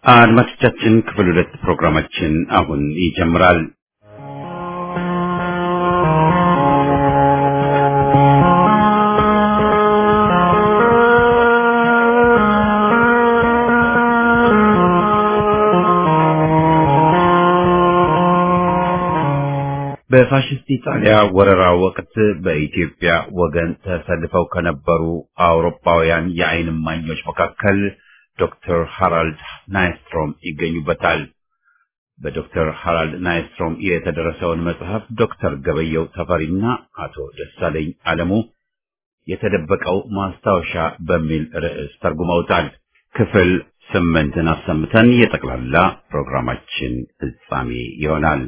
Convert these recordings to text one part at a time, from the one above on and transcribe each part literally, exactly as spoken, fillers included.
አድማጮቻችን ክፍል ሁለት ፕሮግራማችን አሁን ይጀምራል። በፋሽስት ኢጣሊያ ወረራ ወቅት በኢትዮጵያ ወገን ተሰልፈው ከነበሩ አውሮፓውያን የዓይን እማኞች መካከል ዶክተር ሃራልድ ናይስትሮም ይገኙበታል። በዶክተር ሃራልድ ናይስትሮም የተደረሰውን መጽሐፍ ዶክተር ገበየው ተፈሪና አቶ ደሳለኝ አለሙ የተደበቀው ማስታወሻ በሚል ርዕስ ተርጉመውታል። ክፍል ስምንትን አሰምተን የጠቅላላ ፕሮግራማችን ፍጻሜ ይሆናል።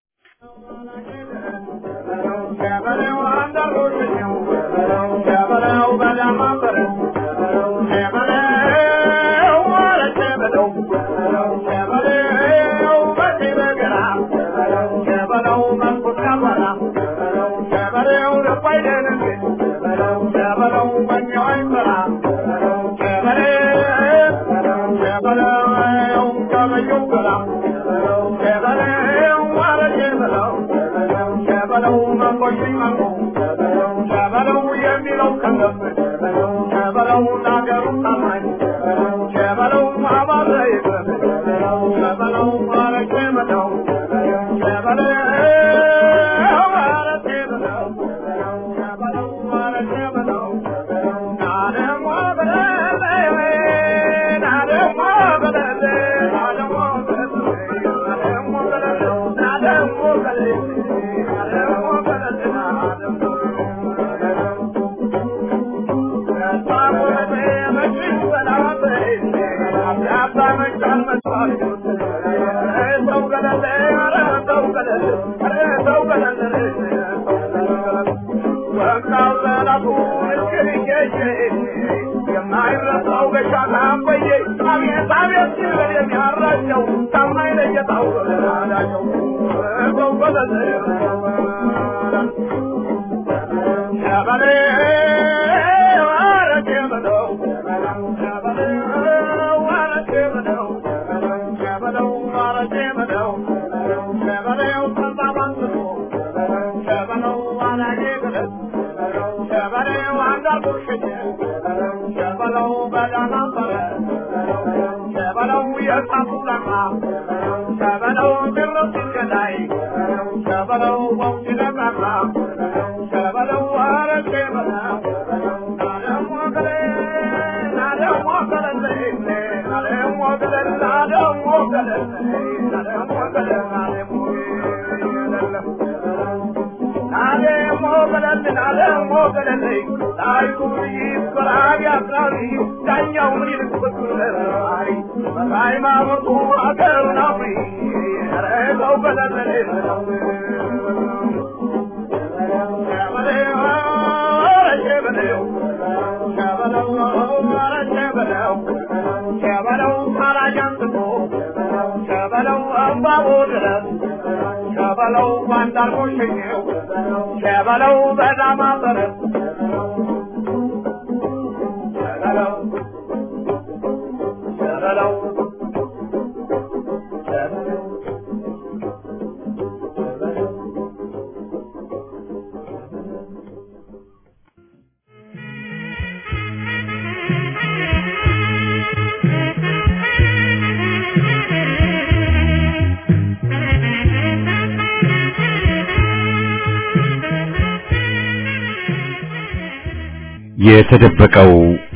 የተደበቀው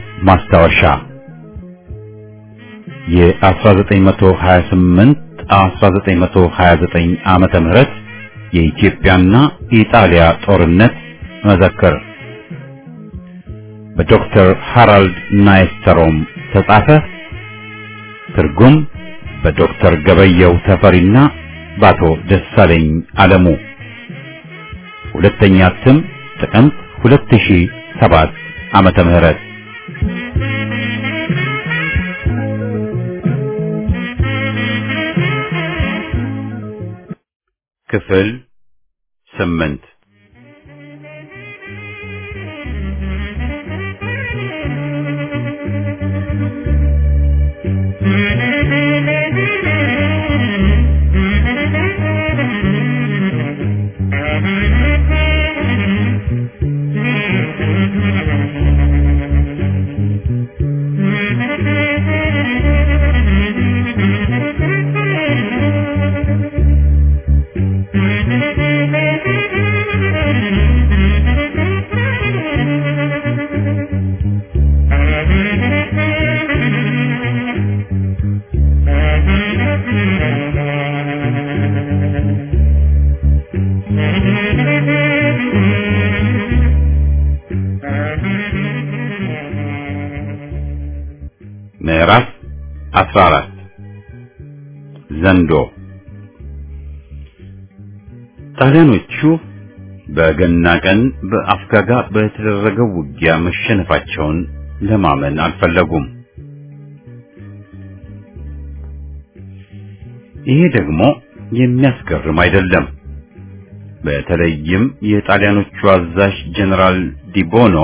ማስታወሻ የ1928 1929 ዓመተ ምህረት የኢትዮጵያና ኢጣሊያ ጦርነት መዘክር በዶክተር ሃራልድ ናይስትሮም ተጻፈ። ትርጉም በዶክተር ገበየው ተፈሪና በአቶ ደሳለኝ አለሙ። ሁለተኛ እትም ጥቅምት ሁለት ሺህ ሰባት ዓመተ ምህረት ክፍል ስምንት Thank you. ምዕራፍ አስራ አራት ዘንዶ። ጣሊያኖቹ በገና ቀን በአፍጋጋ በተደረገው ውጊያ መሸነፋቸውን ለማመን አልፈለጉም። ይሄ ደግሞ የሚያስገርም አይደለም። በተለይም የጣሊያኖቹ አዛዥ ጀነራል ዲቦኖ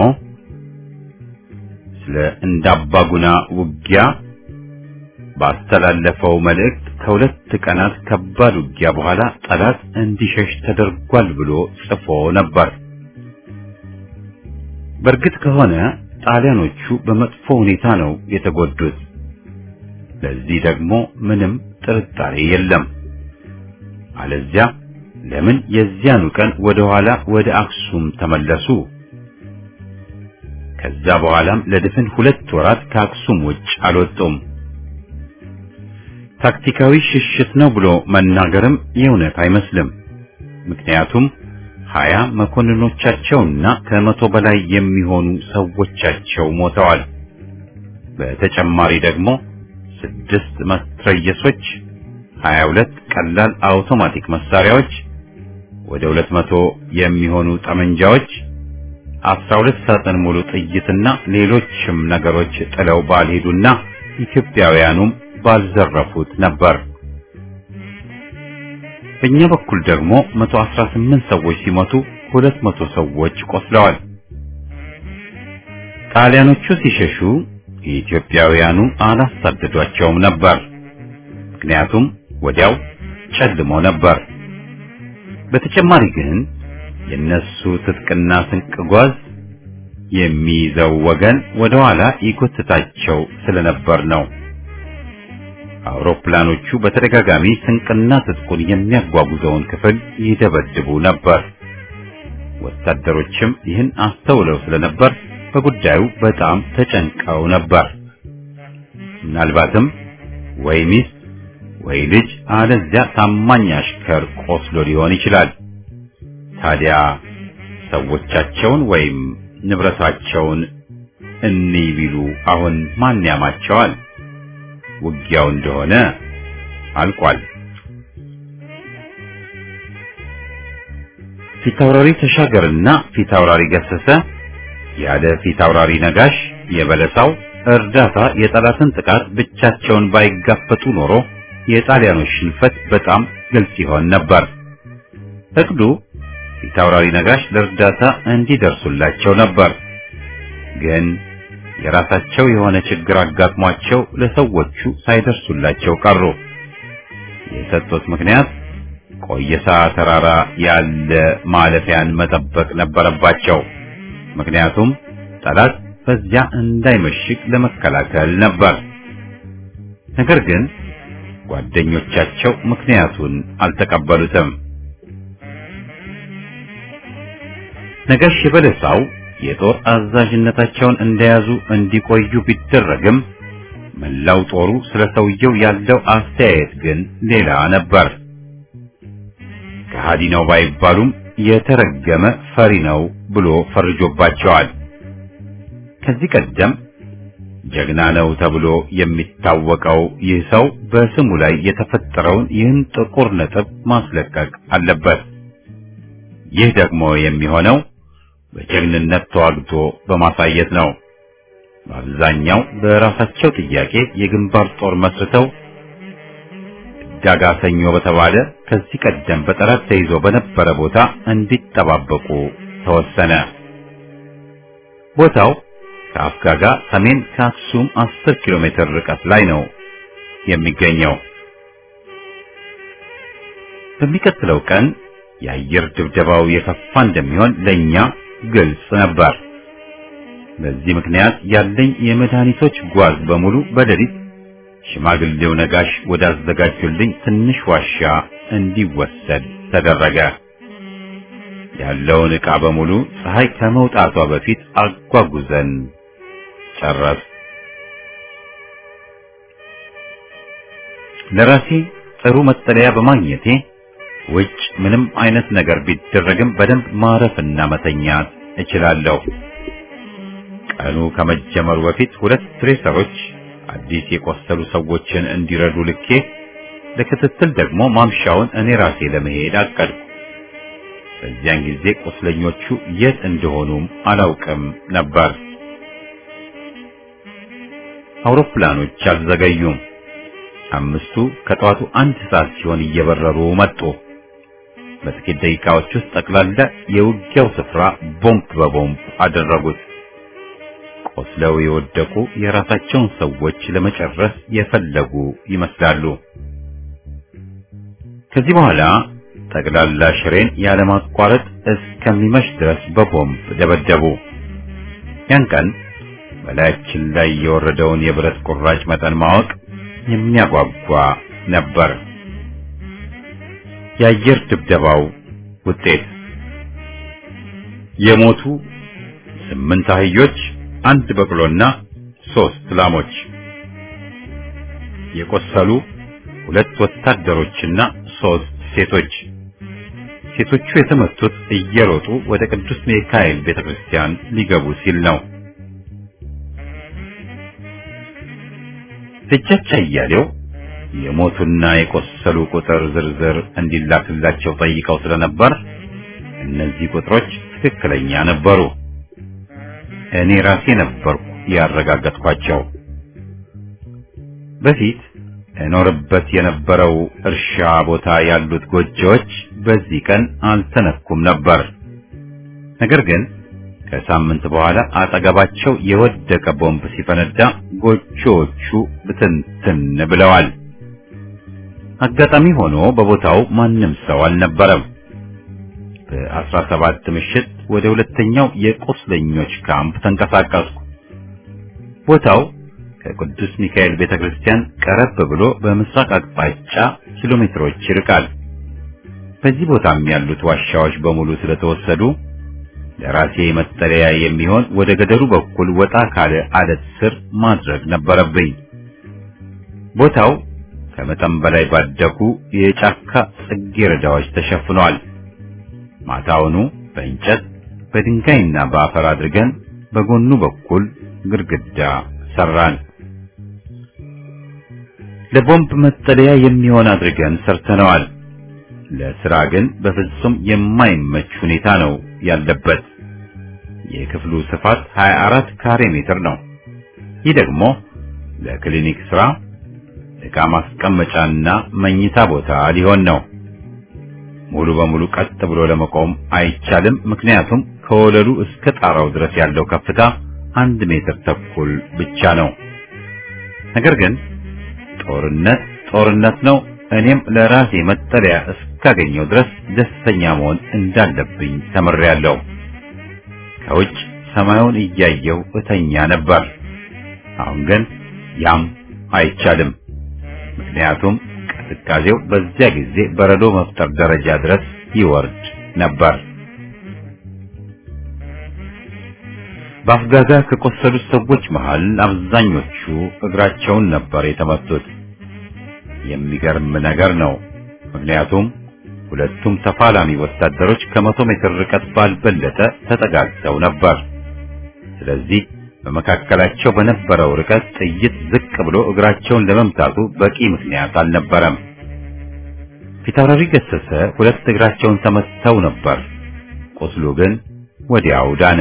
ስለ እንዳባጉና ውጊያ ባስተላለፈው መልእክት ከሁለት ቀናት ከባድ ውጊያ በኋላ ጠላት እንዲሸሽ ተደርጓል ብሎ ጽፎ ነበር። በእርግጥ ከሆነ ጣሊያኖቹ በመጥፎ ሁኔታ ነው የተጎዱት። ለዚህ ደግሞ ምንም ጥርጣሬ የለም። አለዚያ ለምን የዚያኑ ቀን ወደ ኋላ ወደ አክሱም ተመለሱ? ከዛ በኋላም ለድፍን ሁለት ወራት ከአክሱም ውጭ አልወጡም። ታክቲካዊ ሽሽት ነው ብሎ መናገርም የእውነት አይመስልም። ምክንያቱም ሀያ መኮንኖቻቸውና ከመቶ በላይ የሚሆኑ ሰዎቻቸው ሞተዋል። በተጨማሪ ደግሞ ስድስት መትረየሶች፣ ሀያ ሁለት ቀላል አውቶማቲክ መሳሪያዎች፣ ወደ ሁለት መቶ የሚሆኑ ጠመንጃዎች፣ አስራ ሁለት ሳጥን ሙሉ ጥይትና ሌሎችም ነገሮች ጥለው ባልሄዱና ኢትዮጵያውያኑም ባልዘረፉት ነበር። በእኛ በኩል ደግሞ መቶ አስራ ስምንት ሰዎች ሲሞቱ ሁለት መቶ ሰዎች ቆስለዋል። ጣሊያኖቹ ሲሸሹ ኢትዮጵያውያኑ አላሳደዷቸውም ነበር። ምክንያቱም ወዲያው ጨልሞ ነበር። በተጨማሪ ግን የነሱ ትጥቅና ስንቅ ጓዝ የሚይዘው ወገን ወደ ኋላ ይጎትታቸው ስለነበር ነው። አውሮፕላኖቹ በተደጋጋሚ ስንቅና ትጥቁን የሚያጓጉዘውን ክፍል ይደበድቡ ነበር። ወታደሮችም ይህን አስተውለው ስለነበር በጉዳዩ በጣም ተጨንቀው ነበር። ምናልባትም ወይ ሚስት ወይ ልጅ አለዚያ ታማኝ አሽከር ቆስሎ ሊሆን ይችላል። ታዲያ ሰዎቻቸውን ወይም ንብረታቸውን እንይ ቢሉ አሁን ማን ያማቸዋል? ውጊያው እንደሆነ አልቋል። ፊታውራሪ ተሻገርና ፊታውራሪ ገሰሰ ያለ ፊታውራሪ ነጋሽ የበለሳው እርዳታ የጠላትን ጥቃት ብቻቸውን ባይጋፈጡ ኖሮ የጣሊያኖች ሽንፈት በጣም ግልጽ ይሆን ነበር። እቅዱ ፊታውራሪ ነጋሽ ለእርዳታ እንዲደርሱላቸው ነበር። ግን የራሳቸው የሆነ ችግር አጋጥሟቸው ለሰዎቹ ሳይደርሱላቸው ቀሩ። የሰጡት ምክንያት ቆየሳ ተራራ ያለ ማለፊያን መጠበቅ ነበረባቸው። ምክንያቱም ጠላት በዚያ እንዳይመሽግ ለመከላከል ነበር። ነገር ግን ጓደኞቻቸው ምክንያቱን አልተቀበሉትም። ነጋሽ የበለሳው የጦር አዛዥነታቸውን እንደያዙ እንዲቆዩ ቢደረግም መላው ጦሩ ስለ ሰውየው ያለው አስተያየት ግን ሌላ ነበር። ከሃዲ ነው ባይባሉም የተረገመ ፈሪ ነው ብሎ ፈርጆባቸዋል። ከዚህ ቀደም ጀግና ነው ተብሎ የሚታወቀው ይህ ሰው በስሙ ላይ የተፈጠረውን ይህን ጥቁር ነጥብ ማስለቀቅ አለበት። ይህ ደግሞ የሚሆነው በጀግንነት ተዋግቶ በማሳየት ነው። በአብዛኛው በራሳቸው ጥያቄ የግንባር ጦር መስርተው ዳጋ ሰኞ በተባለ ከዚህ ቀደም በጠላት ተይዞ በነበረ ቦታ እንዲጠባበቁ ተወሰነ። ቦታው ከአፍጋጋ ሰሜን ከአክሱም አስር ኪሎ ሜትር ርቀት ላይ ነው የሚገኘው። በሚቀጥለው ቀን የአየር ድብደባው የከፋ እንደሚሆን ለኛ ግልጽ ነበር። በዚህ ምክንያት ያለኝ የመድኃኒቶች ጓዝ በሙሉ በሌሊት ሽማግሌው ነጋሽ ወዳዘጋጁልኝ ትንሽ ዋሻ እንዲወሰድ ተደረገ። ያለውን ዕቃ በሙሉ ፀሐይ ከመውጣቷ በፊት አጓጉዘን ጨረስ። ለራሴ ጥሩ መጠለያ በማግኘቴ ውጭ ምንም አይነት ነገር ቢደረግም በደንብ ማረፍና መተኛት እችላለሁ። ቀኑ ከመጀመሩ በፊት ሁለት ትሬሰሮች አዲስ የቆሰሉ ሰዎችን እንዲረዱ ልኬ ለክትትል ደግሞ ማምሻውን እኔ ራሴ ለመሄድ አቀድኩ። በዚያን ጊዜ ቁስለኞቹ የት እንደሆኑም አላውቅም ነበር። አውሮፕላኖች አልዘገዩም። አምስቱ ከጠዋቱ አንድ ሰዓት ሲሆን እየበረሩ መጡ። በጥቂት ደቂቃዎች ውስጥ ጠቅላላ የውጊያው ስፍራ ቦምብ በቦምብ አደረጉት። ቆስለው የወደቁ የራሳቸውን ሰዎች ለመጨረስ የፈለጉ ይመስላሉ። ከዚህ በኋላ ጠቅላላ ሽሬን ያለማቋረጥ እስከሚመሽ ድረስ በቦምብ ደበደቡ። ያን ቀን በላያችን ላይ የወረደውን የብረት ቁራጭ መጠን ማወቅ የሚያጓጓ ነበር። የአየር ድብደባው ውጤት የሞቱ ስምንት አህዮች፣ አንድ በቅሎና ሶስት ላሞች፣ የቆሰሉ ሁለት ወታደሮችና ሶስት ሴቶች። ሴቶቹ የተመቱት እየሮጡ ወደ ቅዱስ ሚካኤል ቤተክርስቲያን ሊገቡ ሲል ነው። ደጃች አያሌው የሞቱና የቆሰሉ ቁጥር ዝርዝር እንዲላክላቸው ጠይቀው ስለነበር እነዚህ ቁጥሮች ትክክለኛ ነበሩ። እኔ ራሴ ነበርኩ ያረጋገጥኳቸው። በፊት እኖርበት የነበረው እርሻ ቦታ ያሉት ጎጆዎች በዚህ ቀን አልተነኩም ነበር። ነገር ግን ከሳምንት በኋላ አጠገባቸው የወደቀ ቦምብ ሲፈነዳ ጎጆዎቹ ብትንትን ብለዋል። አጋጣሚ ሆኖ በቦታው ማንም ሰው አልነበረም። በአስራ ሰባት ምሽት ወደ ሁለተኛው የቁስለኞች ካምፕ ተንቀሳቀስኩ። ቦታው ከቅዱስ ሚካኤል ቤተክርስቲያን ቀረብ ብሎ በምስራቅ አቅጣጫ ኪሎ ሜትሮች ይርቃል። በዚህ ቦታም ያሉት ዋሻዎች በሙሉ ስለተወሰዱ ለራሴ መጠለያ የሚሆን ወደ ገደሉ በኩል ወጣ ካለ አለት ስር ማድረግ ነበረብኝ። ቦታው ከመጠን በላይ ባደጉ የጫካ ጽጌረዳዎች ተሸፍኗል። ማታውኑ በእንጨት በድንጋይና በአፈር አድርገን በጎኑ በኩል ግድግዳ ሰራን። ለቦምብ መጠለያ የሚሆን አድርገን ሰርተነዋል። ለስራ ግን በፍጹም የማይመች ሁኔታ ነው ያለበት። የክፍሉ ስፋት ሀያ አራት ካሬ ሜትር ነው። ይህ ደግሞ ለክሊኒክ ስራ፣ ዕቃ ማስቀመጫና መኝታ ቦታ ሊሆን ነው። ሙሉ በሙሉ ቀጥ ብሎ ለመቆም አይቻልም፣ ምክንያቱም ከወለሉ እስከ ጣራው ድረስ ያለው ከፍታ አንድ ሜትር ተኩል ብቻ ነው። ነገር ግን ጦርነት ጦርነት ነው። እኔም ለራሴ መጠለያ እስካገኘው ድረስ ደስተኛ መሆን እንዳለብኝ ተምሬያለሁ። ከውጭ ሰማዩን እያየው እተኛ ነበር። አሁን ግን ያም አይቻልም፣ ምክንያቱም ቅዝቃዜው በዚያ ጊዜ በረዶ መፍጠር ደረጃ ድረስ ይወርድ ነበር። በአፍጋጋ ከቆሰሉት ሰዎች መሃል አብዛኞቹ እግራቸውን ነበር የተመቱት። የሚገርም ነገር ነው፣ ምክንያቱም ሁለቱም ተፋላሚ ወታደሮች ከመቶ ሜትር ርቀት ባልበለጠ ተጠጋግተው ነበር። ስለዚህ በመካከላቸው በነበረው ርቀት ጥይት ዝቅ ብሎ እግራቸውን ለመምታቱ በቂ ምክንያት አልነበረም። ፊታውራሪ ገሰሰ ሁለት እግራቸውን ተመተው ነበር። ቁስሉ ግን ወዲያው ዳነ።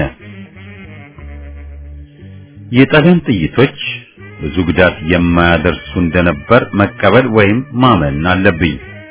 የጣሊያን ጥይቶች ብዙ ጉዳት የማያደርሱ እንደነበር መቀበል ወይም ማመን አለብኝ።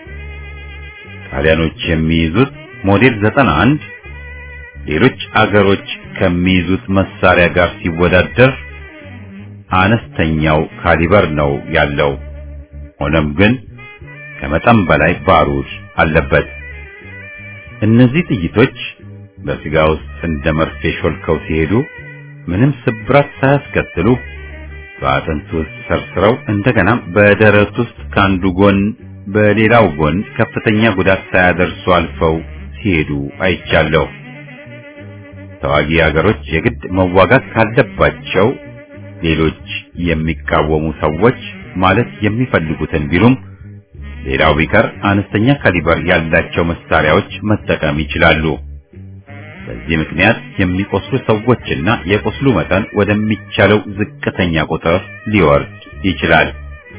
ጣሊያኖች የሚይዙት ሞዴል ዘጠና አንድ ሌሎች አገሮች ከሚይዙት መሳሪያ ጋር ሲወዳደር አነስተኛው ካሊበር ነው ያለው። ሆኖም ግን ከመጠን በላይ ባሩድ አለበት። እነዚህ ጥይቶች በስጋ ውስጥ እንደ መርፌ ሾልከው ሲሄዱ ምንም ስብራት ሳያስከትሉ በአጥንት ውስጥ ሰርስረው እንደገና በደረት ውስጥ ካንዱ ጎን በሌላው ጎን ከፍተኛ ጉዳት ሳያደርሱ አልፈው ሲሄዱ አይቻለሁ። ተዋጊ አገሮች የግድ መዋጋት ካለባቸው ሌሎች የሚቃወሙ ሰዎች ማለት የሚፈልጉትን ቢሉም ሌላው ቢቀር አነስተኛ ካሊበር ያላቸው መሳሪያዎች መጠቀም ይችላሉ። በዚህ ምክንያት የሚቆስሉ ሰዎችና የቆስሉ መጠን ወደሚቻለው ዝቅተኛ ቁጥር ሊወርድ ይችላል።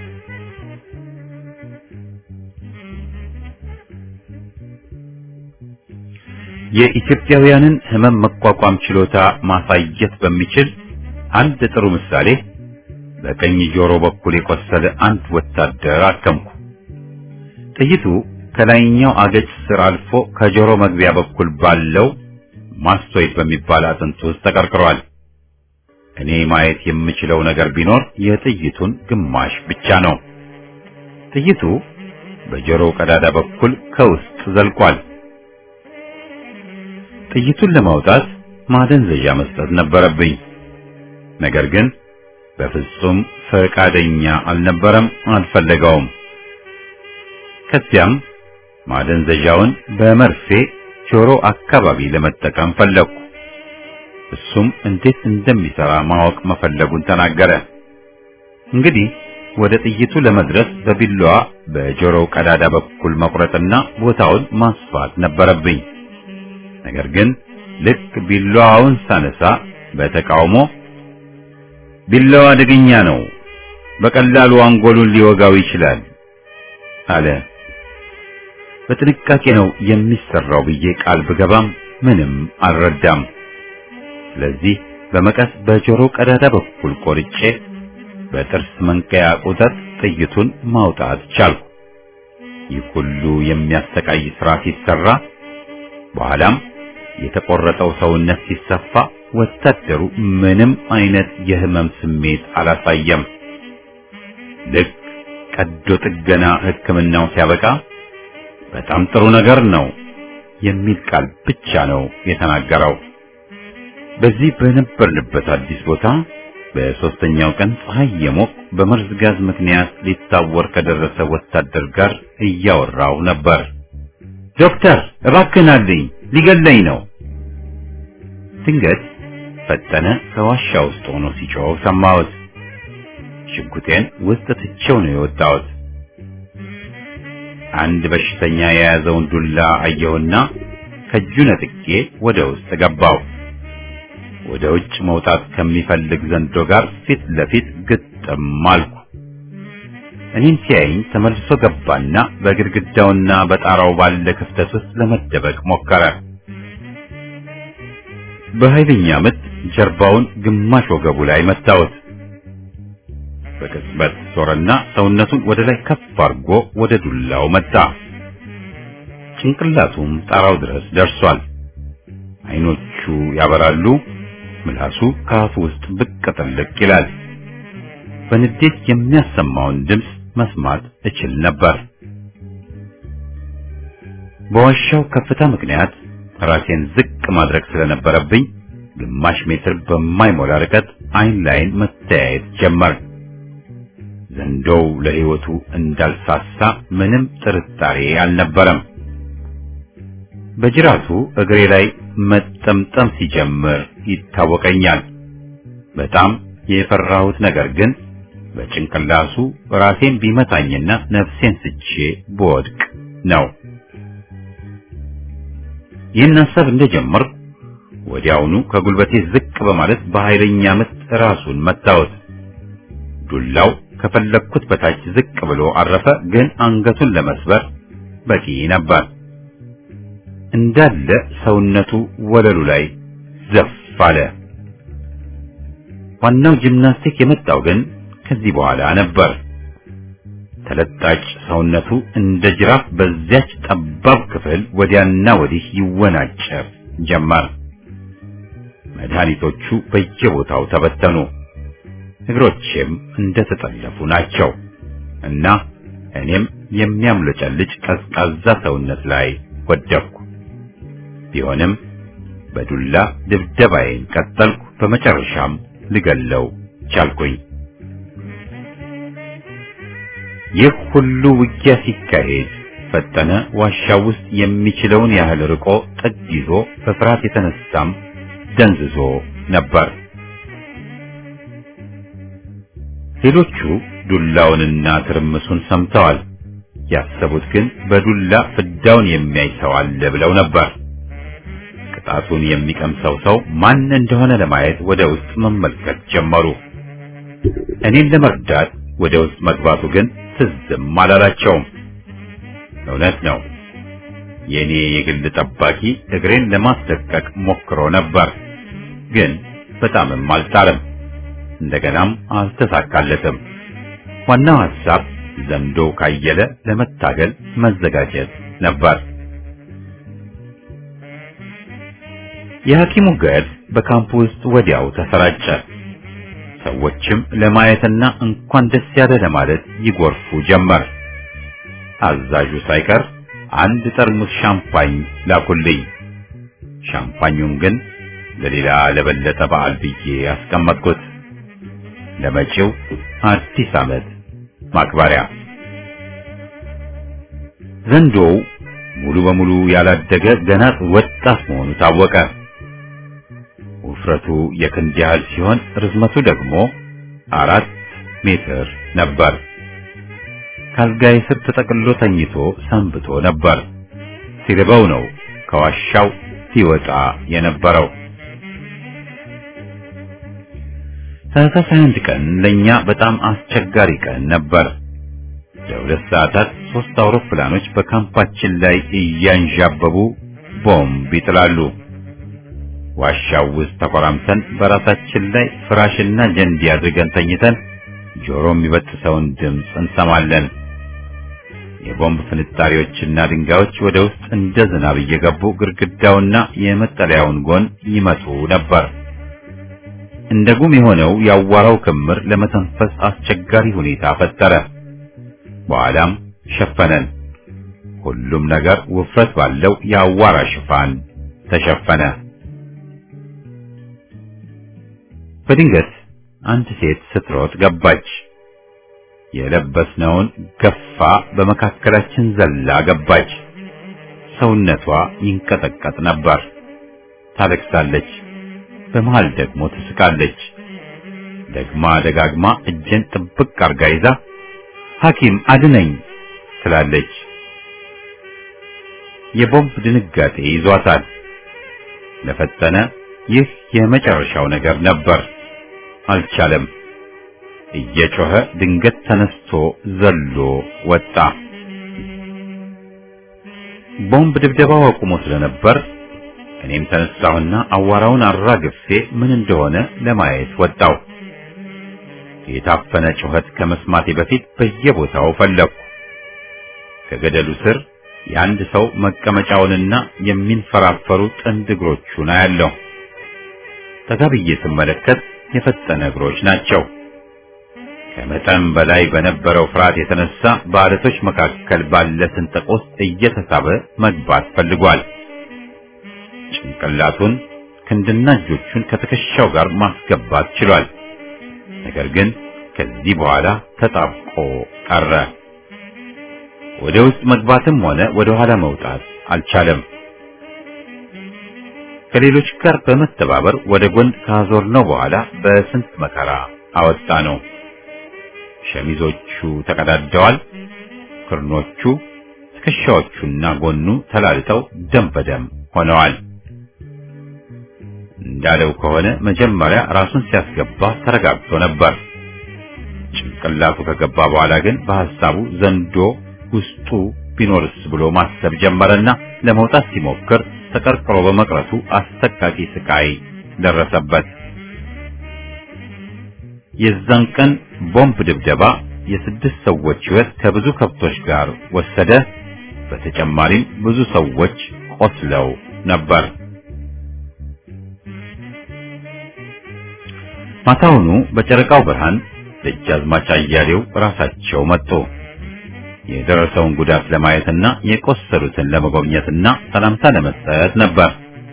የኢትዮጵያውያንን ህመም መቋቋም ችሎታ ማሳየት በሚችል አንድ ጥሩ ምሳሌ በቀኝ ጆሮ በኩል የቆሰለ አንድ ወታደር አከምኩ። ጥይቱ ከላይኛው አገጭ ስር አልፎ ከጆሮ መግቢያ በኩል ባለው ማስቶይድ በሚባል አጥንት ውስጥ ተቀርቅሯል። እኔ ማየት የምችለው ነገር ቢኖር የጥይቱን ግማሽ ብቻ ነው። ጥይቱ በጆሮ ቀዳዳ በኩል ከውስጥ ዘልቋል። ጥይቱን ለማውጣት ማደንዘዣ መስጠት ነበረብኝ። ነገር ግን በፍጹም ፈቃደኛ አልነበረም፣ አልፈለገውም። ከዚያም ማደንዘዣውን በመርፌ ጆሮ አካባቢ ለመጠቀም ፈለኩ። እሱም እንዴት እንደሚሰራ ማወቅ መፈለጉን ተናገረ። እንግዲህ ወደ ጥይቱ ለመድረስ በቢላዋ በጆሮው ቀዳዳ በኩል መቁረጥና ቦታውን ማስፋት ነበረብኝ። ነገር ግን ልክ ቢላዋውን ሳነሳ በተቃውሞ ቢላዋ አደገኛ ነው፣ በቀላሉ አንጎሉን ሊወጋው ይችላል አለ። በጥንቃቄ ነው የሚሰራው ብዬ ቃል ብገባም ምንም አልረዳም። ስለዚህ በመቀስ በጆሮ ቀዳዳ በኩል ቆርጬ በጥርስ መንቀያ ቁጥር ጥይቱን ማውጣት ቻልኩ። ይህ ሁሉ የሚያሰቃይ ስራ ሲሰራ በኋላም የተቆረጠው ሰውነት ሲሰፋ ወታደሩ ምንም አይነት የህመም ስሜት አላሳየም። ልክ ቀዶ ጥገና ሕክምናው ሲያበቃ በጣም ጥሩ ነገር ነው የሚል ቃል ብቻ ነው የተናገረው። በዚህ በነበርንበት አዲስ ቦታ በሶስተኛው ቀን ፀሐይ የሞቅ በመርዝ ጋዝ ምክንያት ሊታወር ከደረሰ ወታደር ጋር እያወራው ነበር። ዶክተር እባክህን አለኝ፣ ሊገለኝ ነው። ድንገት ፈጠነ ከዋሻ ውስጥ ሆኖ ሲጮህ ሰማሁት። ሽጉጤን ውስጥ ትቼው ነው የወጣሁት። አንድ በሽተኛ የያዘውን ዱላ አየሁና ከእጁ ነጥቄ ወደ ውስጥ ገባው። ወደ ውጭ መውጣት ከሚፈልግ ዘንዶ ጋር ፊት ለፊት ግጥም አልኩ። እኔን ሲያየኝ ተመልሶ ገባና በግድግዳውና በጣራው ባለ ክፍተት ውስጥ ለመደበቅ ሞከረ። በኃይለኛ ምት ጀርባውን ግማሽ ወገቡ ላይ መታወት። በቅጽበት ዞረና ሰውነቱን ወደ ላይ ከፍ አድርጎ ወደ ዱላው መጣ። ጭንቅላቱም ጣራው ድረስ ደርሷል። አይኖቹ ያበራሉ። ምላሱ ከአፉ ውስጥ ብቅ ጥልቅ ይላል። በንዴት የሚያሰማውን ድምፅ መስማት እችል ነበር። በዋሻው ከፍታ ምክንያት ራሴን ዝቅ ማድረግ ስለነበረብኝ ግማሽ ሜትር በማይሞላ ርቀት አይን ላይን መተያየት ጀመር። ዘንዶው ለሕይወቱ እንዳልሳሳ ምንም ጥርጣሬ አልነበረም። በጅራቱ እግሬ ላይ መጠምጠም ሲጀምር ይታወቀኛል። በጣም የፈራሁት ነገር ግን በጭንቅላቱ ራሴን ቢመታኝና ነፍሴን ስቼ ብወድቅ ነው። ይህን ሐሳብ እንደጀመርኩ ወዲያውኑ ከጉልበቴ ዝቅ በማለት በኃይለኛ ምት ራሱን መታወት። ዱላው ከፈለኩት በታች ዝቅ ብሎ አረፈ፣ ግን አንገቱን ለመስበር በቂ ነበር። እንዳለ ሰውነቱ ወለሉ ላይ ዘፍ አለ። ዋናው ጂምናስቲክ የመጣው ግን ከዚህ በኋላ ነበር። ተለጣጭ ሰውነቱ እንደ ጅራፍ በዚያች ጠባብ ክፍል ወዲያና ወዲህ ይወናጨፍ ጀመር። መድኃኒቶቹ በየቦታው ተበተኑ። እግሮቼም እንደተጠለፉ ናቸው እና እኔም የሚያምለጨልጭ ቀዝቃዛ ሰውነት ላይ ወደቅኩ። ቢሆንም በዱላ ድብደባዬን ቀጠልኩ። በመጨረሻም ልገለው ቻልኩኝ። ይህ ሁሉ ውጊያ ሲካሄድ ፈጠነ ዋሻው ውስጥ የሚችለውን ያህል ርቆ ጥግ ይዞ በፍርሃት የተነሳም ደንዝዞ ነበር። ሌሎቹ ዱላውንና ትርምሱን ሰምተዋል። ያሰቡት ግን በዱላ ፍዳውን የሚያይ ሰው አለ ብለው ነበር። ቅጣቱን የሚቀምሰው ሰው ማን እንደሆነ ለማየት ወደ ውስጥ መመልከት ጀመሩ። እኔን ለመርዳት ወደ ውስጥ መግባቱ ግን ትዝም አላላቸውም። እውነት ነው፣ የኔ የግል ጠባቂ እግሬን ለማስለቀቅ ሞክሮ ነበር፣ ግን በጣምም አልጣለም። እንደገናም አልተሳካለትም። ዋናው ሐሳብ ዘንዶ ካየለ ለመታገል መዘጋጀት ነበር። የሐኪሙ ገድ በካምፕ ውስጥ ወዲያው ተሰራጨ። ሰዎችም ለማየትና እንኳን ደስ ያለ ለማለት ይጎርፉ ጀመር። አዛዡ ሳይቀር አንድ ጠርሙስ ሻምፓኝ ላኩልኝ። ሻምፓኙን ግን ለሌላ ለበለጠ በዓል ብዬ አስቀመጥኩት፣ ለመጪው አዲስ ዓመት ማክበሪያ። ዘንዶው ሙሉ በሙሉ ያላደገ ገና ወጣት መሆኑ ታወቀ። ውፍረቱ የክንድ ያህል ሲሆን ርዝመቱ ደግሞ አራት ሜትር ነበር። ካልጋይ ስር ተጠቅልሎ ተኝቶ ሰንብቶ ነበር። ሲርበው ነው ከዋሻው ሲወጣ የነበረው። ታህሳስ አንድ ቀን ለኛ በጣም አስቸጋሪ ቀን ነበር። ለሁለት ሰዓታት ሶስት አውሮፕላኖች በካምፓችን ላይ እያንዣበቡ ቦምብ ይጥላሉ። ዋሻው ውስጥ ተቆራምተን በራሳችን ላይ ፍራሽና ጀንዲ አድርገን ተኝተን ጆሮ የሚበጥሰውን ድምፅ እንሰማለን። የቦምብ ፍንጣሪዎችና ድንጋዮች ወደ ውስጥ እንደ ዝናብ እየገቡ ግድግዳውና የመጠለያውን ጎን ይመቱ ነበር። እንደ ጉም የሆነው ያዋራው ክምር ለመተንፈስ አስቸጋሪ ሁኔታ ፈጠረ። በኋላም ሸፈነን። ሁሉም ነገር ውፍረት ባለው የአዋራ ሽፋን ተሸፈነ። በድንገት አንድ ሴት ስትሮጥ ገባች። የለበስነውን ገፋ በመካከላችን ዘላ ገባች። ሰውነቷ ይንቀጠቀጥ ነበር። ታለቅሳለች፣ በመሃል ደግሞ ትስቃለች። ደግማ ደጋግማ እጄን ጥብቅ አርጋ ይዛ ሐኪም አድነኝ ትላለች። የቦምብ ድንጋጤ ይዟታል። ለፈጠነ ይህ የመጨረሻው ነገር ነበር። አልቻለም። እየጮኸ ድንገት ተነስቶ ዘሎ ወጣ። ቦምብ ድብደባው አቁሞ ስለነበር እኔም ተነሳሁና አዋራውን አራግፌ ምን እንደሆነ ለማየት ወጣው። የታፈነ ጩኸት ከመስማቴ በፊት በየቦታው ፈለኩ። ከገደሉ ስር የአንድ ሰው መቀመጫውንና የሚንፈራፈሩ ጥንድ እግሮቹን አያለሁ። ተጋብዬ ስመለከት የፈጠነ እግሮች ናቸው። ከመጠን በላይ በነበረው ፍርሃት የተነሳ በአለቶች መካከል ባለ ስንጥቅ ውስጥ እየተሳበ መግባት ፈልጓል። ጭንቅላቱን ክንድና እጆቹን ከትከሻው ጋር ማስገባት ችሏል። ነገር ግን ከዚህ በኋላ ተጣብቆ ቀረ። ወደ ውስጥ መግባትም ሆነ ወደ ኋላ መውጣት አልቻለም። ከሌሎች ጋር በመተባበር ወደ ጎን ካዞርነው በኋላ በስንት መከራ አወጣ ነው። ሸሚዞቹ ተቀዳደዋል። ክርኖቹ፣ ትከሻዎቹና ጎኑ ተላልጠው ደም በደም ሆነዋል። እንዳለው ከሆነ መጀመሪያ ራሱን ሲያስገባ ተረጋግቶ ነበር። ጭንቅላቱ ከገባ በኋላ ግን በሐሳቡ ዘንዶ ውስጡ ቢኖርስ ብሎ ማሰብ ጀመረና ለመውጣት ሲሞክር ተቀርቅሮ በመቅረቱ አሰቃቂ ስቃይ ደረሰበት። የዛን ቀን ቦምብ ድብደባ የስድስት ሰዎች ሕይወት ከብዙ ከብቶች ጋር ወሰደ። በተጨማሪም ብዙ ሰዎች ቆስለው ነበር። ማታውኑ በጨረቃው ብርሃን ደጃዝማች አያሌው ራሳቸው መጡ። የደረሰውን ጉዳት ለማየትና የቆሰሉትን ለመጎብኘትና ሰላምታ ለመስጠት ነበር።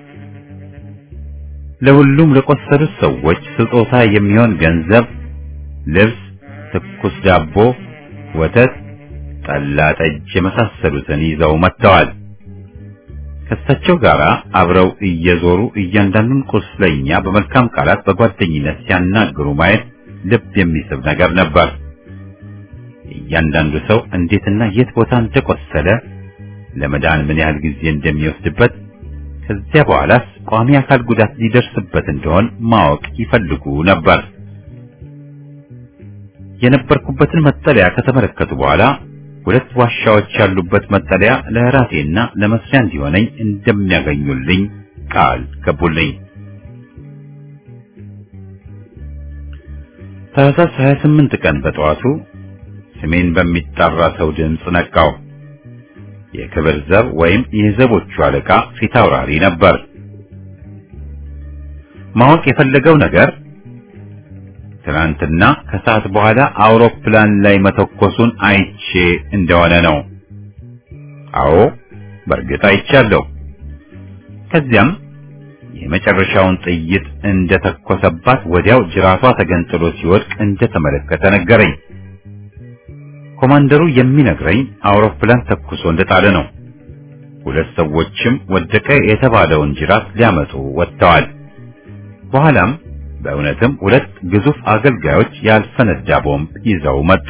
ለሁሉም ለቆሰሉት ሰዎች ስጦታ የሚሆን ገንዘብ፣ ልብስ፣ ትኩስ ዳቦ፣ ወተት፣ ጠላ፣ ጠጅ የመሳሰሉትን ይዘው መጥተዋል። ከእሳቸው ጋር አብረው እየዞሩ እያንዳንዱን ቁስለኛ በመልካም ቃላት በጓደኝነት ሲያናግሩ ማየት ልብ የሚስብ ነገር ነበር። እያንዳንዱ ሰው እንዴትና የት ቦታ እንደቆሰለ፣ ለመዳን ምን ያህል ጊዜ እንደሚወስድበት፣ ከዚያ በኋላስ ቋሚ አካል ጉዳት ሊደርስበት እንደሆን ማወቅ ይፈልጉ ነበር። የነበርኩበትን መጠለያ ከተመለከቱ በኋላ ሁለት ዋሻዎች ያሉበት መጠለያ ለራሴና ለመስሪያ እንዲሆነኝ እንደሚያገኙልኝ ቃል ገቡልኝ። ታህሳስ ሃያ ስምንት ቀን በጠዋቱ ስሜን በሚጠራ ሰው ድምፅ ነቃው። የክብር ዘብ ወይም የዘቦቹ አለቃ ፊት አውራሪ ነበር። ማወቅ የፈለገው ነገር ትናንትና ከሰዓት በኋላ አውሮፕላን ላይ መተኮሱን አይቼ እንደሆነ ነው። አዎ በእርግጥ አይቻለሁ። ከዚያም የመጨረሻውን ጥይት እንደተኮሰባት ወዲያው ጅራቷ ተገንጥሎ ሲወድቅ እንደተመለከተ ነገረኝ። ኮማንደሩ የሚነግረኝ አውሮፕላን ተኩሶ እንደጣለ ነው። ሁለት ሰዎችም ወደቀ የተባለውን ጅራት ሊያመጡ ወጥተዋል። በኋላም በእውነትም ሁለት ግዙፍ አገልጋዮች ያልፈነዳ ቦምብ ይዘው መጡ።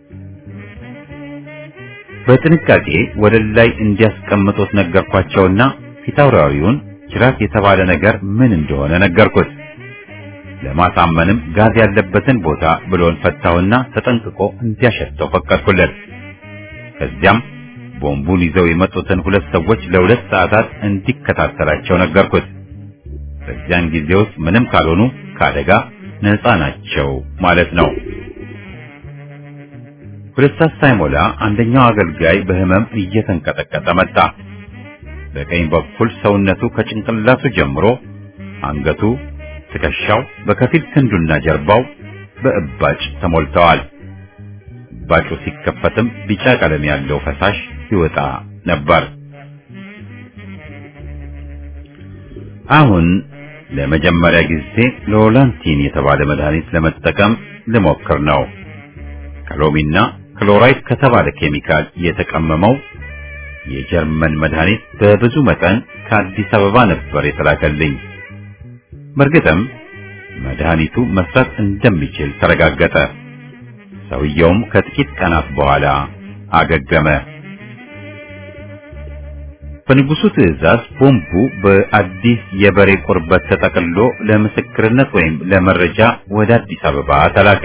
በጥንቃቄ ወለል ላይ እንዲያስቀምጡት ነገርኳቸውና ፊታውራሪውን ጅራት የተባለ ነገር ምን እንደሆነ ነገርኩት። ለማሳመንም ጋዝ ያለበትን ቦታ ብሎን ፈታውና ተጠንቅቆ እንዲያሸተው ፈቀድኩለት። ከዚያም ቦምቡን ይዘው የመጡትን ሁለት ሰዎች ለሁለት ሰዓታት እንዲከታተላቸው ነገርኩት። በዚያን ጊዜ ውስጥ ምንም ካልሆኑ ከአደጋ ነፃ ናቸው ማለት ነው። ሁለት ሰዓት ሳይሞላ አንደኛው አገልጋይ በህመም እየተንቀጠቀጠ መጣ። በቀኝ በኩል ሰውነቱ ከጭንቅላቱ ጀምሮ አንገቱ፣ ትከሻው፣ በከፊል ክንዱና ጀርባው በእባጭ ተሞልተዋል። እባጩ ሲከፈትም ቢጫ ቀለም ያለው ፈሳሽ ይወጣ ነበር። አሁን ለመጀመሪያ ጊዜ ሎላንቲን የተባለ መድኃኒት ለመጠቀም ልሞክር ነው። ከሎሚና ክሎራይድ ከተባለ ኬሚካል የተቀመመው የጀርመን መድኃኒት በብዙ መጠን ከአዲስ አበባ ነበር የተላከልኝ። በእርግጥም መድኃኒቱ መስራት እንደሚችል ተረጋገጠ። ሰውየውም ከጥቂት ቀናት በኋላ አገገመ። በንጉሱ ትዕዛዝ ቦምቡ በአዲስ የበሬ ቁርበት ተጠቅልሎ ለምስክርነት ወይም ለመረጃ ወደ አዲስ አበባ ተላከ።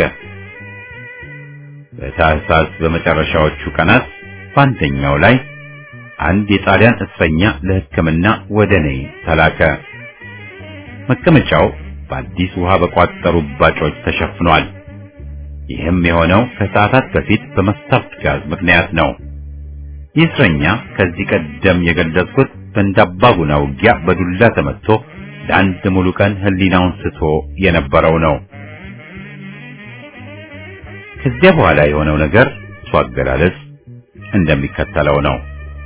በታህሳስ በመጨረሻዎቹ ቀናት በአንደኛው ላይ አንድ የጣሊያን እስረኛ ለሕክምና ወደ እኔ ተላከ። መቀመጫው በአዲስ ውሃ በቋጠሩ ባጮች ተሸፍኗል። ይህም የሆነው ከሰዓታት በፊት በመስታወት ጋዝ ምክንያት ነው። ይህ እስረኛ ከዚህ ቀደም የገለጽኩት በእንዳባጉና ውጊያ በዱላ ተመትቶ ለአንድ ሙሉ ቀን ህሊናውን ስቶ የነበረው ነው። ከዚያ በኋላ የሆነው ነገር እሱ አገላለጽ እንደሚከተለው ነው።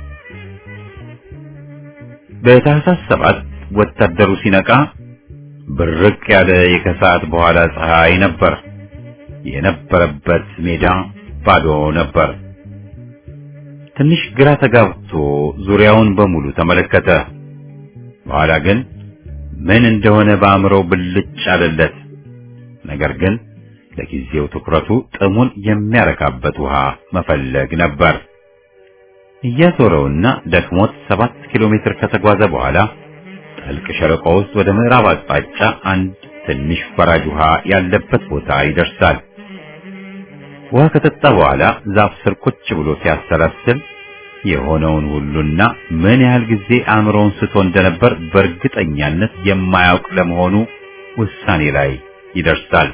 በታህሳስ ሰባት ወታደሩ ሲነቃ ብርቅ ያለ የከሰዓት በኋላ ፀሐይ ነበር። የነበረበት ሜዳ ባዶ ነበር። ትንሽ ግራ ተጋብቶ ዙሪያውን በሙሉ ተመለከተ። በኋላ ግን ምን እንደሆነ በአእምሮው ብልጭ አለለት። ነገር ግን ለጊዜው ትኩረቱ ጥሙን የሚያረካበት ውሃ መፈለግ ነበር። እያዞረውና ደክሞት ሰባት ኪሎ ሜትር ከተጓዘ በኋላ ጥልቅ ሸለቆ ውስጥ ወደ ምዕራብ አቅጣጫ አንድ ትንሽ ፈራጅ ውሃ ያለበት ቦታ ይደርሳል። ውሃ ከጠጣ በኋላ ዛፍ ስር ቁጭ ብሎ ሲያሰላስል የሆነውን ሁሉና ምን ያህል ጊዜ አእምሮውን ስቶ እንደነበር በእርግጠኛነት የማያውቅ ለመሆኑ ውሳኔ ላይ ይደርሳል።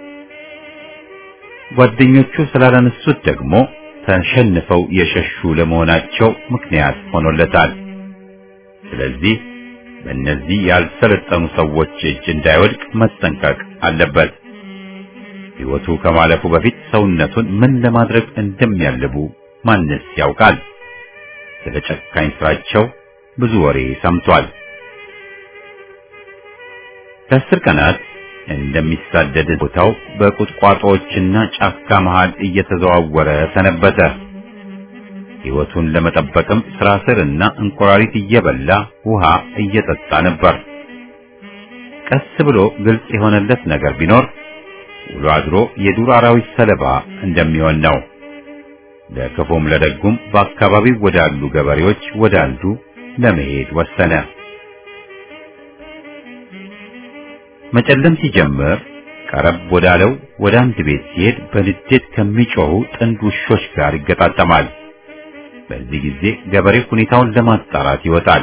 ጓደኞቹ ስላላነሱት ደግሞ ተሸንፈው የሸሹ ለመሆናቸው ምክንያት ሆኖለታል። ስለዚህ በእነዚህ ያልሰለጠኑ ሰዎች እጅ እንዳይወድቅ መጠንቀቅ አለበት። ሕይወቱ ከማለፉ በፊት ሰውነቱን ምን ለማድረግ እንደሚያልቡ ማንስ ያውቃል? ስለ ጨካኝ ስራቸው ብዙ ወሬ ሰምቷል። ለአስር ቀናት እንደሚሳደድ ቦታው በቁጥቋጦዎችና ጫካ መሃል እየተዘዋወረ ሰነበተ። ሕይወቱን ለመጠበቅም ስራ ስርና እንቁራሪት እየበላ ውሃ እየጠጣ ነበር። ቀስ ብሎ ግልጽ የሆነለት ነገር ቢኖር ውሎ አድሮ የዱር አራዊት ሰለባ እንደሚሆን ነው። ለክፉም ለደጉም በአካባቢው ወዳሉ ገበሬዎች ወደ አንዱ ለመሄድ ወሰነ። መጨለም ሲጀምር ቀረብ ወዳለው ወደ አንድ ቤት ሲሄድ በንዴት ከሚጮሁ ጥንድ ውሾች ጋር ይገጣጠማል። በዚህ ጊዜ ገበሬው ሁኔታውን ለማጣራት ይወጣል።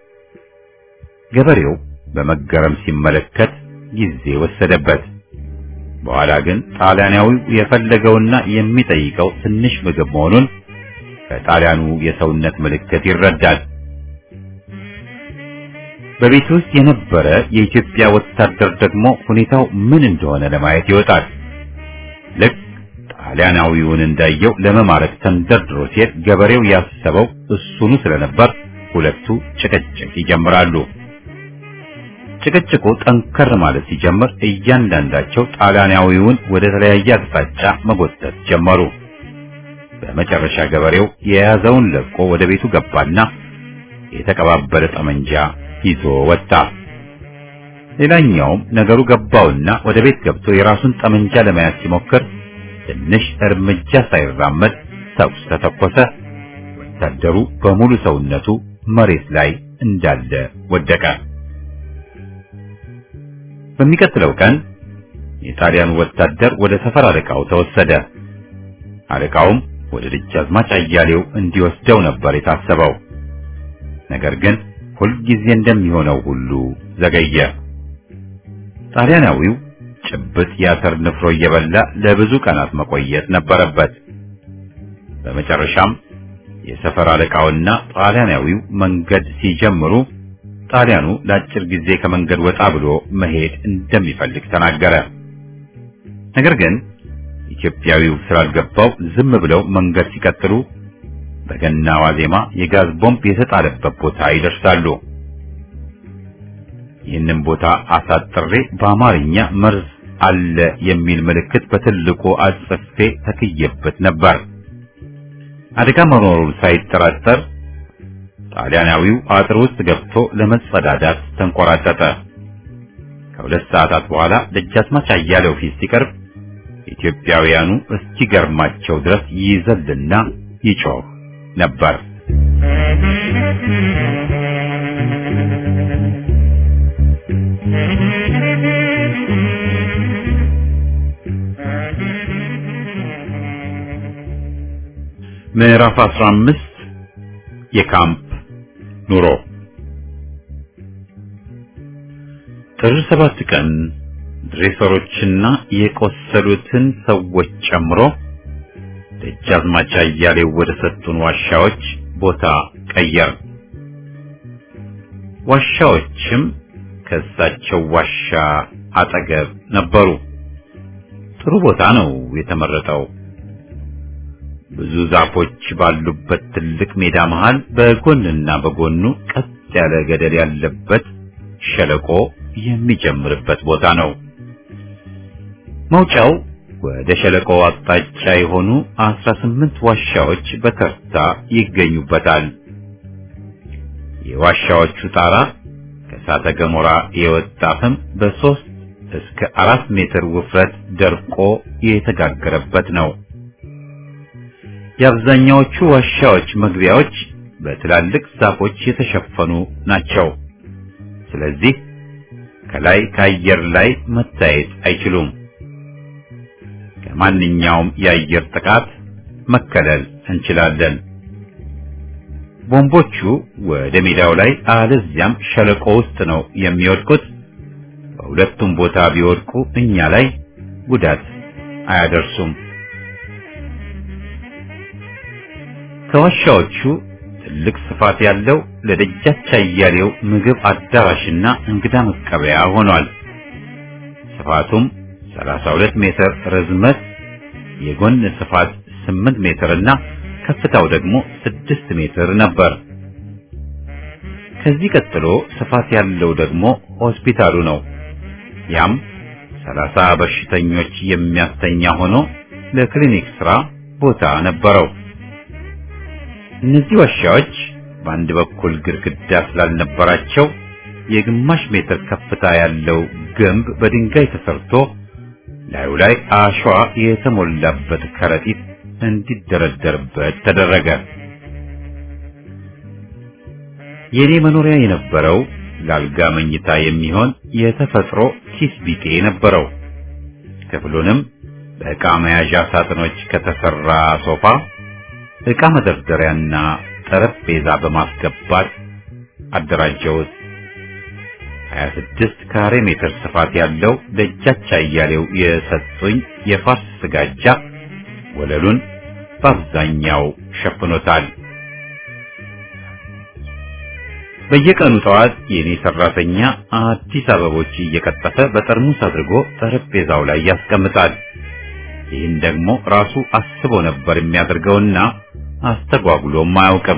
ገበሬው በመገረም ሲመለከት ጊዜ ወሰደበት። በኋላ ግን ጣሊያናዊው የፈለገውና የሚጠይቀው ትንሽ ምግብ መሆኑን ከጣሊያኑ የሰውነት ምልክት ይረዳል። በቤት ውስጥ የነበረ የኢትዮጵያ ወታደር ደግሞ ሁኔታው ምን እንደሆነ ለማየት ይወጣል። ልክ ጣሊያናዊውን እንዳየው ለመማረክ ተንደርድሮ ሲሄድ ገበሬው ያሰበው እሱኑ ስለነበር ሁለቱ ጭቅጭቅ ይጀምራሉ። ጭቅጭቁ ጠንከር ማለት ሲጀምር እያንዳንዳቸው ጣሊያናዊውን ወደ ተለያየ አቅጣጫ መጎተት ጀመሩ። በመጨረሻ ገበሬው የያዘውን ለቆ ወደ ቤቱ ገባና የተቀባበለ ጠመንጃ ይዞ ወጣ። ሌላኛውም ነገሩ ገባውና ወደ ቤት ገብቶ የራሱን ጠመንጃ ለመያዝ ሲሞክር ትንሽ እርምጃ ሳይራመድ ተኩስ ተተኮሰ። ወታደሩ በሙሉ ሰውነቱ መሬት ላይ እንዳለ ወደቀ። በሚቀጥለው ቀን የጣሊያኑ ወታደር ወደ ሰፈር አለቃው ተወሰደ። አለቃውም ወደ ደጃዝማች አያሌው እንዲወስደው ነበር የታሰበው። ነገር ግን ሁልጊዜ እንደሚሆነው ሁሉ ዘገየ። ጣሊያናዊው ጭብጥ ያተር ንፍሮ እየበላ ለብዙ ቀናት መቆየት ነበረበት። በመጨረሻም የሰፈር አለቃውና ጣሊያናዊው መንገድ ሲጀምሩ ጣሊያኑ ለአጭር ጊዜ ከመንገድ ወጣ ብሎ መሄድ እንደሚፈልግ ተናገረ። ነገር ግን ኢትዮጵያዊው ስላልገባው ዝም ብለው መንገድ ሲቀጥሉ በገና ዋዜማ የጋዝ ቦምብ የተጣለበት ቦታ ይደርሳሉ። ይህንን ቦታ አሳጥሬ በአማርኛ መርዝ አለ የሚል ምልክት በትልቁ አጽፌ ተክየበት ነበር። አደጋ መኖሩን ሳይጠራጠር ጣሊያናዊው አጥር ውስጥ ገብቶ ለመጸዳዳት ተንቆራጠጠ። ከሁለት ሰዓታት በኋላ ደጃዝማች አያሌው ፊት ሲቀርብ ኢትዮጵያውያኑ እስኪገርማቸው ድረስ ይዘልና ይጮህ ነበር። ምዕራፍ አስራ አምስት የካምፕ ኑሮ። ጥር ሰባት ቀን ድሬሰሮችና የቆሰሉትን ሰዎች ጨምሮ ደጃዝማች አያሌው ወደ ሰጡን ዋሻዎች ቦታ ቀየር። ዋሻዎችም ከሳቸው ዋሻ አጠገብ ነበሩ። ጥሩ ቦታ ነው የተመረጠው። ብዙ ዛፎች ባሉበት ትልቅ ሜዳ መሃል በጎንና በጎኑ ቀጥ ያለ ገደል ያለበት ሸለቆ የሚጀምርበት ቦታ ነው። መውጫው ወደ ሸለቆው አቅጣጫ የሆኑ አስራ ስምንት ዋሻዎች በተርታ ይገኙበታል። የዋሻዎቹ ጣራ ከእሳተ ገሞራ የወጣ ፍም በሶስት እስከ አራት ሜትር ውፍረት ደርቆ የተጋገረበት ነው። የአብዛኛዎቹ ዋሻዎች መግቢያዎች በትላልቅ ዛፎች የተሸፈኑ ናቸው። ስለዚህ ከላይ ከአየር ላይ መታየት አይችሉም። ከማንኛውም የአየር ጥቃት መከለል እንችላለን። ቦምቦቹ ወደ ሜዳው ላይ አለዚያም ሸለቆ ውስጥ ነው የሚወድቁት። በሁለቱም ቦታ ቢወድቁ እኛ ላይ ጉዳት አያደርሱም። ከዋሻዎቹ ትልቅ ስፋት ያለው ለደጃች አያሌው ምግብ አዳራሽና እንግዳ መቀበያ ሆኗል። ስፋቱም ሰላሳ ሁለት ሜትር ርዝመት፣ የጎን ስፋት ስምንት ሜትር እና ከፍታው ደግሞ ስድስት ሜትር ነበር። ከዚህ ቀጥሎ ስፋት ያለው ደግሞ ሆስፒታሉ ነው። ያም ሰላሳ በሽተኞች የሚያስተኛ ሆኖ ለክሊኒክ ስራ ቦታ ነበረው። እነዚህ ዋሻዎች በአንድ በኩል ግድግዳ ስላልነበራቸው የግማሽ ሜትር ከፍታ ያለው ግንብ በድንጋይ ተሰርቶ ላዩ ላይ አሸዋ የተሞላበት ከረጢት እንዲደረደርበት ተደረገ። የኔ መኖሪያ የነበረው ለአልጋ መኝታ የሚሆን የተፈጥሮ ኪስ ቢጤ ነበረው። ክፍሉንም በዕቃ መያዣ ሳጥኖች ከተሰራ ሶፋ፣ ዕቃ መደርደሪያና ጠረጴዛ በማስገባት አደራጀሁት። ሀያ ስድስት ካሬ ሜትር ስፋት ያለው ደጃች አያሌው የሰጡኝ የፋርስ ስጋጃ ወለሉን በአብዛኛው ሸፍኖታል። በየቀኑ ጠዋት የኔ ሰራተኛ አዲስ አበቦች እየቀጠፈ በጠርሙስ አድርጎ ጠረጴዛው ላይ ያስቀምጣል። ይህን ደግሞ ራሱ አስቦ ነበር የሚያደርገውና አስተጓጉሎም አያውቅም።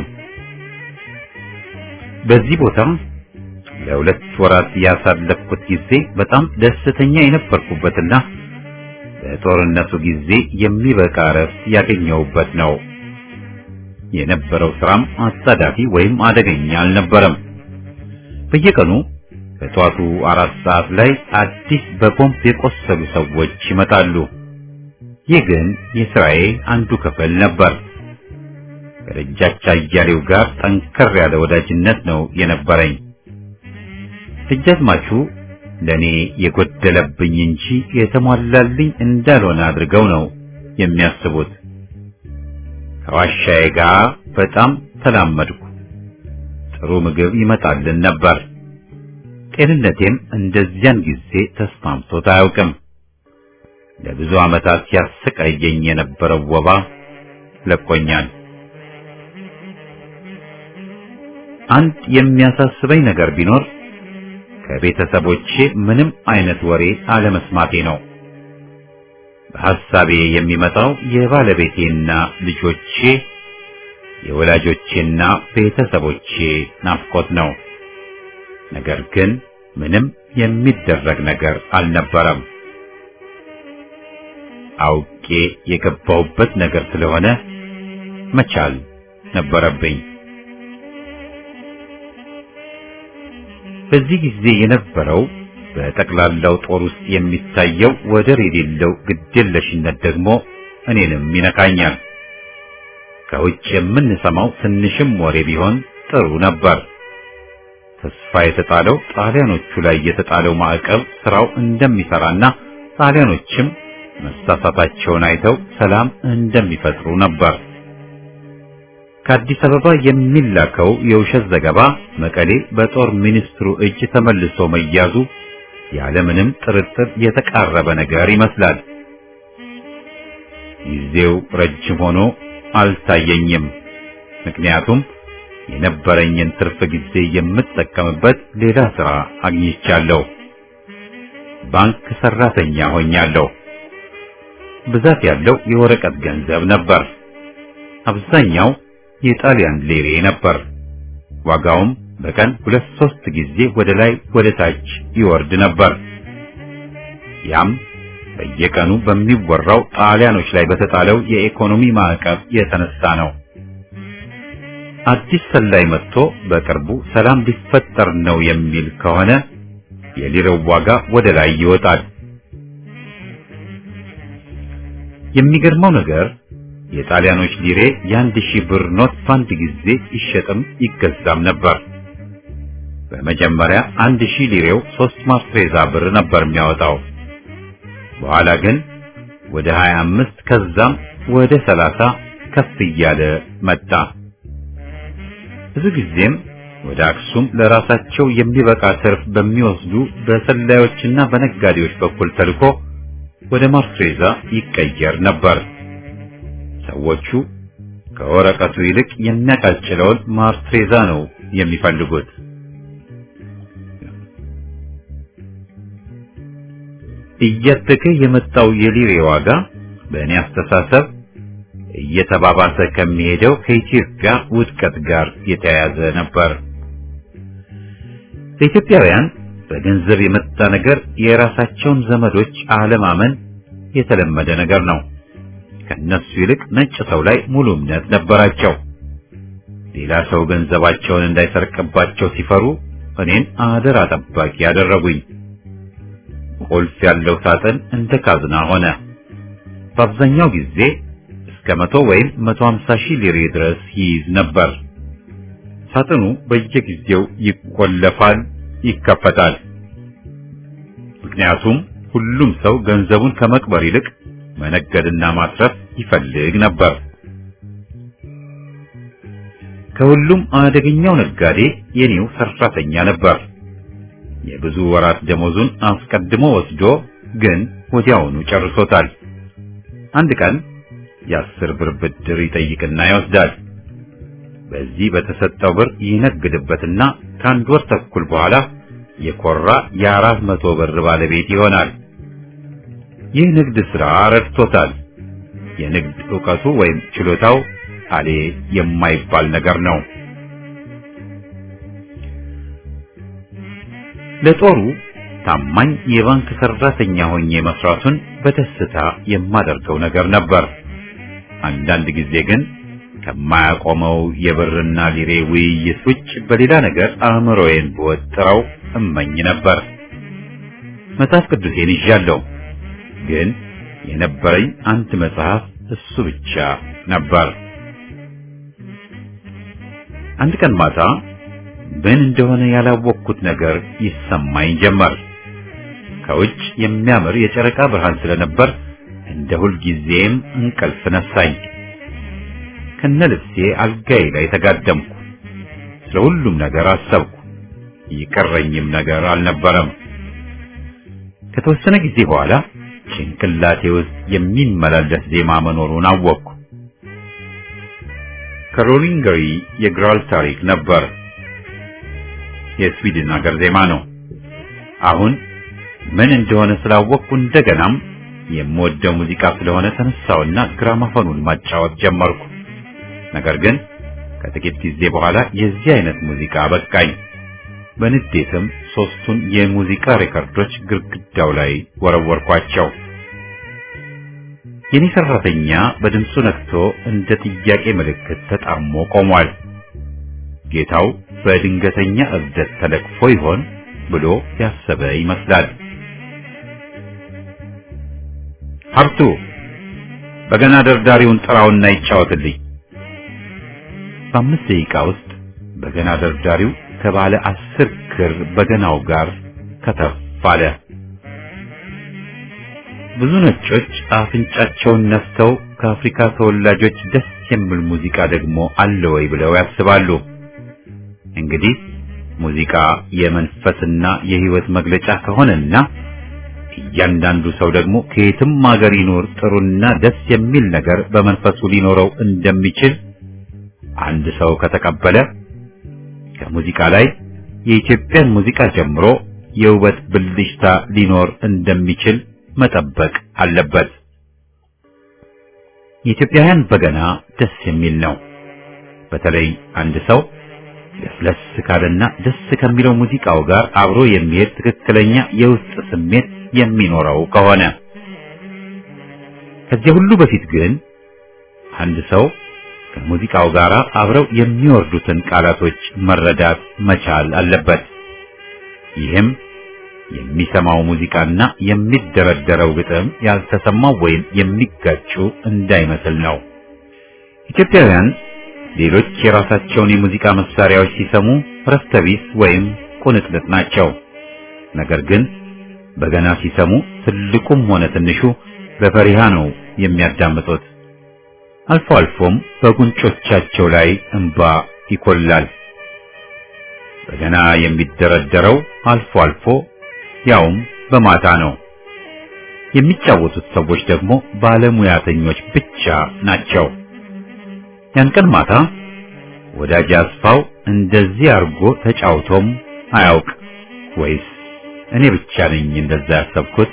በዚህ ቦታ ለሁለት ወራት ያሳለፍኩት ጊዜ በጣም ደስተኛ የነበርኩበትና በጦርነቱ ጊዜ የሚበቃ እረፍት ያገኘሁበት ነው። የነበረው ስራም አጣዳፊ ወይም አደገኛ አልነበረም። በየቀኑ በጠዋቱ አራት ሰዓት ላይ አዲስ በቦምብ የቆሰሉ ሰዎች ይመጣሉ። ይህ ግን የስራዬ አንዱ ክፍል ነበር። ከደጃች አያሌው ጋር ጠንከር ያለ ወዳጅነት ነው የነበረኝ። ደጃዝማቹ ለኔ የጎደለብኝ እንጂ የተሟላልኝ እንዳልሆነ አድርገው ነው የሚያስቡት። ከዋሻዬ ጋር በጣም ተላመድኩ። ጥሩ ምግብ ይመጣልን ነበር። ጤንነቴም እንደዚያን ጊዜ ተስማምቶት አያውቅም። ለብዙ ዓመታት ሲያሰቃየኝ የነበረው ወባ ለቆኛል። አንድ የሚያሳስበኝ ነገር ቢኖር ከቤተሰቦቼ ምንም አይነት ወሬ አለመስማቴ ነው። በሐሳቤ የሚመጣው የባለቤቴና ልጆቼ፣ የወላጆቼና ቤተሰቦቼ ናፍቆት ነው። ነገር ግን ምንም የሚደረግ ነገር አልነበረም። አውቄ የገባሁበት ነገር ስለሆነ መቻል ነበረብኝ። በዚህ ጊዜ የነበረው በጠቅላላው ጦር ውስጥ የሚታየው ወደር የሌለው ግዴለሽነት ደግሞ እኔንም ይነካኛል። ከውጭ የምንሰማው ትንሽም ወሬ ቢሆን ጥሩ ነበር። ተስፋ የተጣለው ጣሊያኖቹ ላይ የተጣለው ማዕቀብ ስራው እንደሚሰራና ጣሊያኖችም መሳሳታቸውን አይተው ሰላም እንደሚፈጥሩ ነበር። ከአዲስ አበባ የሚላከው የውሸት ዘገባ መቀሌ በጦር ሚኒስትሩ እጅ ተመልሶ መያዙ ያለምንም ጥርጥር የተቃረበ ነገር ይመስላል። ጊዜው ረጅም ሆኖ አልታየኝም። ምክንያቱም የነበረኝን ትርፍ ጊዜ የምጠቀምበት ሌላ ስራ አግኝቻለሁ። ባንክ ሰራተኛ ሆኛለሁ። ብዛት ያለው የወረቀት ገንዘብ ነበር። አብዛኛው የጣሊያን ሌሬ ነበር። ዋጋውም በቀን ሁለት ሶስት ጊዜ ወደ ላይ ወደ ታች ይወርድ ነበር። ያም በየቀኑ በሚወራው ጣሊያኖች ላይ በተጣለው የኢኮኖሚ ማዕቀብ የተነሳ ነው። አዲስ ሰላይ መጥቶ በቅርቡ ሰላም ሊፈጠር ነው የሚል ከሆነ የሊረው ዋጋ ወደ ላይ ይወጣል። የሚገርመው ነገር የጣሊያኖች ሊሬ የአንድ ሺህ ብር ኖት በአንድ ጊዜ ይሸጥም ይገዛም ነበር። በመጀመሪያ አንድ ሺህ ሊሬው ሶስት ማርትሬዛ ብር ነበር የሚያወጣው። በኋላ ግን ወደ ሀያ አምስት ከዛም ወደ ሰላሳ ከፍ እያለ መጣ። ብዙ ጊዜም ወደ አክሱም ለራሳቸው የሚበቃ ትርፍ በሚወስዱ በሰላዮችና በነጋዴዎች በኩል ተልኮ ወደ ማርትሬዛ ይቀየር ነበር። ሰዎቹ ከወረቀቱ ይልቅ የሚያቃጭለውን ማርትሬዛ ነው የሚፈልጉት። እያደገ የመጣው የሊሬ ዋጋ በእኔ አስተሳሰብ እየተባባሰ ከሚሄደው ከኢትዮጵያ ውድቀት ጋር የተያያዘ ነበር። ለኢትዮጵያውያን በገንዘብ የመጣ ነገር የራሳቸውን ዘመዶች አለማመን የተለመደ ነገር ነው። ከነሱ ይልቅ ነጭ ሰው ላይ ሙሉ እምነት ነበራቸው። ሌላ ሰው ገንዘባቸውን እንዳይሰርቅባቸው ሲፈሩ እኔን አደራ ጠባቂ ያደረጉኝ። ቁልፍ ያለው ሳጥን እንደ ካዝና ሆነ። በአብዛኛው ጊዜ እስከ መቶ ወይም መቶ ሃምሳ ሺህ ሊሬ ድረስ ይይዝ ነበር። ሳጥኑ በየጊዜው ይቆለፋል፣ ይከፈታል። ምክንያቱም ሁሉም ሰው ገንዘቡን ከመቅበር ይልቅ መነገድና ማትረፍ ይፈልግ ነበር። ከሁሉም አደገኛው ነጋዴ የኔው ሰራተኛ ነበር። የብዙ ወራት ደሞዙን አስቀድሞ ወስዶ ግን ወዲያውኑ ጨርሶታል። አንድ ቀን የአስር ብር ብድር ይጠይቅና ይወስዳል። በዚህ በተሰጠው ብር ይነግድበትና ከአንድ ወር ተኩል በኋላ የኮራ የአራት መቶ ብር ባለቤት ይሆናል። ይህ ንግድ ሥራ ረድቶታል። የንግድ ዕውቀቱ ወይም ችሎታው አሌ የማይባል ነገር ነው። ለጦሩ ታማኝ የባንክ ሰራተኛ ሆኜ መስራቱን በደስታ የማደርገው ነገር ነበር። አንዳንድ ጊዜ ግን ከማያቆመው የብርና ሊሬ ውይይት ውጭ በሌላ ነገር አእምሮዬን በወጥረው እመኝ ነበር። መጽሐፍ ቅዱሴን ይዣለሁ፣ ግን የነበረኝ አንድ መጽሐፍ እሱ ብቻ ነበር። አንድ ቀን ማታ ምን እንደሆነ ያላወቅኩት ነገር ይሰማኝ ጀመር። ከውጭ የሚያምር የጨረቃ ብርሃን ስለነበር እንደ ሁል ጊዜም እንቅልፍ ነሳኝ። ከነልብሴ አልጋዬ ላይ ተጋደምኩ። ስለ ሁሉም ነገር አሰብኩ። የቀረኝም ነገር አልነበረም። ከተወሰነ ጊዜ በኋላ ጭንቅላቴ ውስጥ የሚመላለስ ዜማ መኖሩን አወቅኩ። ከሮሊንገሪ የግራል ታሪክ ነበር። የስዊድን ሀገር ዜማ ነው። አሁን ምን እንደሆነ ስላወቅኩ እንደገናም የምወደው ሙዚቃ ስለሆነ ተነሳውና ግራማፎኑን ማጫወት ጀመርኩ። ነገር ግን ከጥቂት ጊዜ በኋላ የዚህ አይነት ሙዚቃ በቃኝ። በንዴትም ሶስቱን የሙዚቃ ሬከርዶች ግድግዳው ላይ ወረወርኳቸው። የኔ ሰራተኛ በድምፁ ነክቶ እንደ ጥያቄ ምልክት ተጣሞ ቆሟል። ጌታው በድንገተኛ እብደት ተለቅፎ ይሆን ብሎ ያሰበ ይመስላል። ሀብቱ በገና ደርዳሪውን ጥራውና ይጫወትልኝ። በአምስት ደቂቃ ውስጥ በገና ደርዳሪው ከባለ አስር ክር በገናው ጋር ከተፍ አለ። ብዙ ነጮች አፍንጫቸውን ነፍተው ከአፍሪካ ተወላጆች ደስ የሚል ሙዚቃ ደግሞ አለ ወይ ብለው ያስባሉ። እንግዲህ ሙዚቃ የመንፈስና የህይወት መግለጫ ከሆነና እያንዳንዱ ሰው ደግሞ ከየትም ሀገር ይኖር ጥሩና ደስ የሚል ነገር በመንፈሱ ሊኖረው እንደሚችል አንድ ሰው ከተቀበለ ከሙዚቃ ላይ የኢትዮጵያን ሙዚቃ ጀምሮ የውበት ብልሽታ ሊኖር እንደሚችል መጠበቅ አለበት። የኢትዮጵያውያን በገና ደስ የሚል ነው። በተለይ አንድ ሰው ለስለስ ካለና ደስ ከሚለው ሙዚቃው ጋር አብሮ የሚሄድ ትክክለኛ የውስጥ ስሜት የሚኖረው ከሆነ። ከዚህ ሁሉ በፊት ግን አንድ ሰው ከሙዚቃው ጋር አብረው የሚወርዱትን ቃላቶች መረዳት መቻል አለበት። ይህም የሚሰማው ሙዚቃና የሚደረደረው ግጥም ያልተሰማው ወይም የሚጋጩ እንዳይመስል ነው። ኢትዮጵያውያን ሌሎች የራሳቸውን የሙዚቃ መሳሪያዎች ሲሰሙ ረፍተቢስ ወይም ቁንጥንጥ ናቸው። ነገር ግን በገና ሲሰሙ ትልቁም ሆነ ትንሹ በፈሪሃ ነው የሚያዳምጡት። አልፎ አልፎም በጉንጮቻቸው ላይ እንባ ይኮላል። በገና የሚደረደረው አልፎ አልፎ ያውም በማታ ነው። የሚጫወቱት ሰዎች ደግሞ ባለሙያተኞች ብቻ ናቸው። ያን ቀን ማታ ወዳጅ አስፋው እንደዚህ አርጎ ተጫውቶም አያውቅ ወይስ እኔ ብቻ ነኝ እንደዛ ያሰብኩት?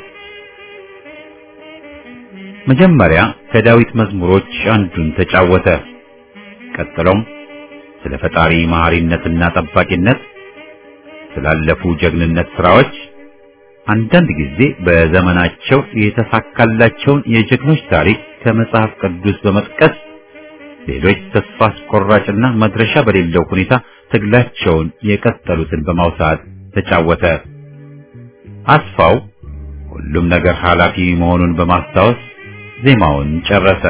መጀመሪያ ከዳዊት መዝሙሮች አንዱን ተጫወተ። ቀጥሎም ስለ ፈጣሪ መሐሪነትና ጠባቂነት፣ ስላለፉ ጀግንነት ስራዎች፣ አንዳንድ ጊዜ በዘመናቸው የተሳካላቸውን የጀግኖች ታሪክ ከመጽሐፍ ቅዱስ በመጥቀስ ሌሎች ተስፋ አስቆራጭና መድረሻ በሌለው ሁኔታ ትግላቸውን የቀጠሉትን በማውሳት ተጫወተ። አስፋው ሁሉም ነገር ኃላፊ መሆኑን በማስታወስ ዜማውን ጨረሰ።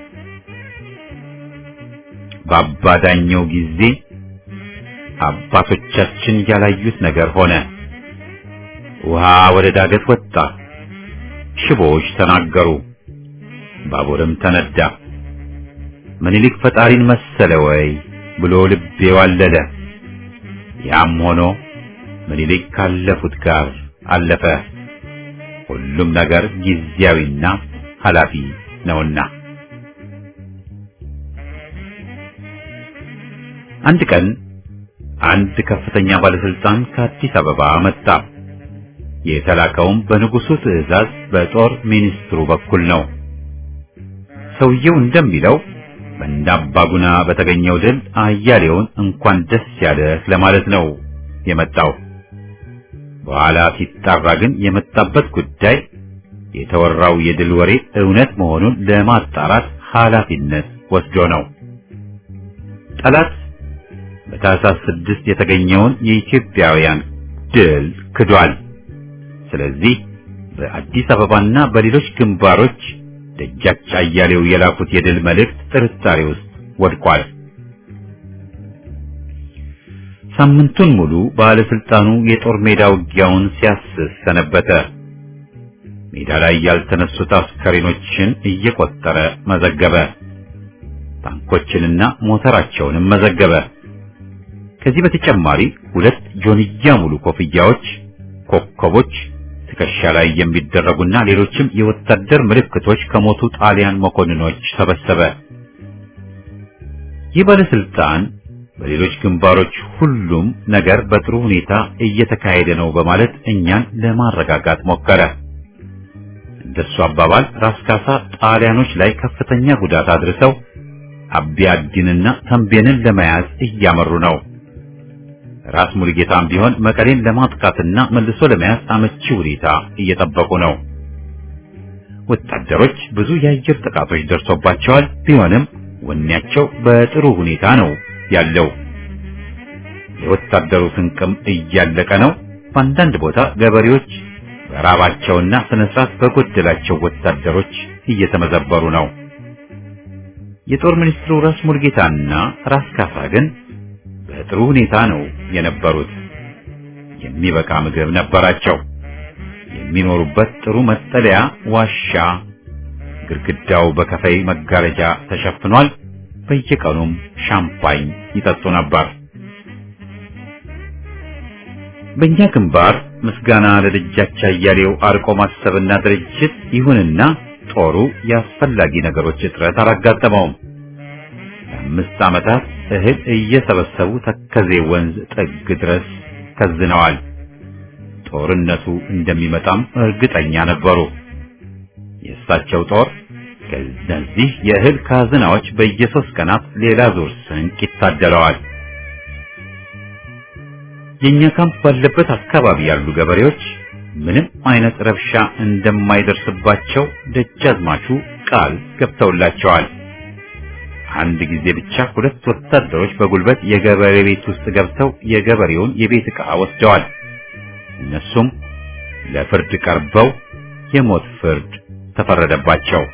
በአባዳኛው ጊዜ አባቶቻችን ያላዩት ነገር ሆነ። ውሃ ወደ ዳገት ወጣ፣ ሽቦዎች ተናገሩ፣ ባቡርም ተነዳ። ምኒልክ ፈጣሪን መሰለ ወይ ብሎ ልቤ ዋለለ። ያም ሆኖ ምኒልክ ካለፉት ጋር አለፈ። ሁሉም ነገር ጊዜያዊና ኃላፊ ነውና። አንድ ቀን አንድ ከፍተኛ ባለስልጣን ከአዲስ አበባ መጣ። የተላከውም በንጉሱ ትዕዛዝ በጦር ሚኒስትሩ በኩል ነው። ሰውየው እንደሚለው በእንዳባጉና በተገኘው ድል አያሌውን እንኳን ደስ ያለ ለማለት ነው የመጣው። በኋላ ሲጣራ ግን የመጣበት ጉዳይ የተወራው የድል ወሬ እውነት መሆኑን ለማጣራት ኃላፊነት ወስዶ ነው። ጠላት በታህሳስ ስድስት የተገኘውን የኢትዮጵያውያን ድል ክዷል። ስለዚህ በአዲስ አበባና በሌሎች ግንባሮች ደጃች አያሌው የላኩት የድል መልእክት ጥርጣሬ ውስጥ ወድቋል። ሳምንቱን ሙሉ ባለስልጣኑ የጦር ሜዳ ውጊያውን ሲያስስ ሰነበተ። ሜዳ ላይ ያልተነሱት አስከሬኖችን እየቆጠረ መዘገበ። ታንኮችንና ሞተራቸውንም መዘገበ። ከዚህ በተጨማሪ ሁለት ጆንያ ሙሉ ኮፍያዎች፣ ኮከቦች፣ ትከሻ ላይ የሚደረጉና ሌሎችም የወታደር ምልክቶች ከሞቱ ጣሊያን መኮንኖች ሰበሰበ። ይህ ባለስልጣን በሌሎች ግንባሮች ሁሉም ነገር በጥሩ ሁኔታ እየተካሄደ ነው በማለት እኛን ለማረጋጋት ሞከረ። እንደሱ አባባል ራስ ካሳ ጣሊያኖች ላይ ከፍተኛ ጉዳት አድርሰው አቢያዲንና ተንቤንን ለመያዝ እያመሩ ነው። ራስ ሙሉጌታም ቢሆን መቀሌን ለማጥቃትና መልሶ ለመያዝ አመቺ ሁኔታ እየጠበቁ ነው። ወታደሮች ብዙ የአየር ጥቃቶች ደርሶባቸዋል። ቢሆንም ወኔያቸው በጥሩ ሁኔታ ነው ያለው። የወታደሩ ስንቅም እያለቀ ነው። በአንዳንድ ቦታ ገበሬዎች በራባቸውና ስነስርዓት በጎደላቸው ወታደሮች እየተመዘበሩ ነው። የጦር ሚኒስትሩ ራስ ሙሉጌታና ራስ ካሳ ግን በጥሩ ሁኔታ ነው የነበሩት። የሚበቃ ምግብ ነበራቸው። የሚኖሩበት ጥሩ መጠለያ ዋሻ፣ ግድግዳው በከፈይ መጋረጃ ተሸፍኗል። በየቀኑም ሻምፓኝ ይጠጡ ነበር። በእኛ ግንባር ምስጋና ለደጃች አያሌው አርቆ ማሰብና ድርጅት ይሁንና ጦሩ ያስፈላጊ ነገሮች እጥረት አላጋጠመውም። አምስት ዓመታት እህል እየሰበሰቡ ተከዜ ወንዝ ጥግ ድረስ ከዝነዋል። ጦርነቱ እንደሚመጣም እርግጠኛ ነበሩ። የእሳቸው ጦር ከነዚህ የእህል ካዝናዎች በየሶስት ቀናት ሌላ ዙር ስንቅ ይታደለዋል። የኛ ካምፕ ባለበት አካባቢ ያሉ ገበሬዎች ምንም አይነት ረብሻ እንደማይደርስባቸው ደጃዝማቹ ቃል ገብተውላቸዋል። አንድ ጊዜ ብቻ ሁለት ወታደሮች በጉልበት የገበሬ ቤት ውስጥ ገብተው የገበሬውን የቤት ዕቃ ወስደዋል። እነሱም ለፍርድ ቀርበው የሞት ፍርድ ተፈረደባቸው።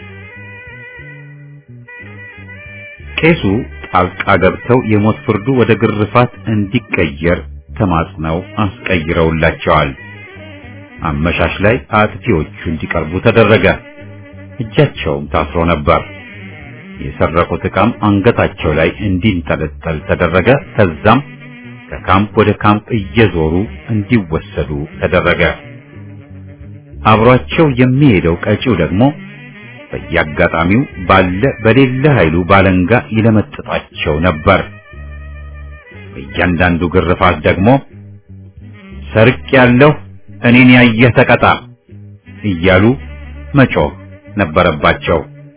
ቄሱ ጣልቃ ገብተው የሞት ፍርዱ ወደ ግርፋት እንዲቀየር ተማጽነው አስቀይረውላቸዋል። አመሻሽ ላይ አጥፊዎቹ እንዲቀርቡ ተደረገ። እጃቸውም ታስሮ ነበር። የሰረቁት ዕቃም አንገታቸው ላይ እንዲንጠለጠል ተደረገ። ከዛም ከካምፕ ወደ ካምፕ እየዞሩ እንዲወሰዱ ተደረገ። አብሯቸው የሚሄደው ቀጪው ደግሞ በየአጋጣሚው ባለ በሌለ ኃይሉ ባለንጋ ይለመጥጣቸው ነበር። በእያንዳንዱ ግርፋት ደግሞ ሰርቅ ያለው እኔን ያየህ ተቀጣ እያሉ መጮህ ነበረባቸው።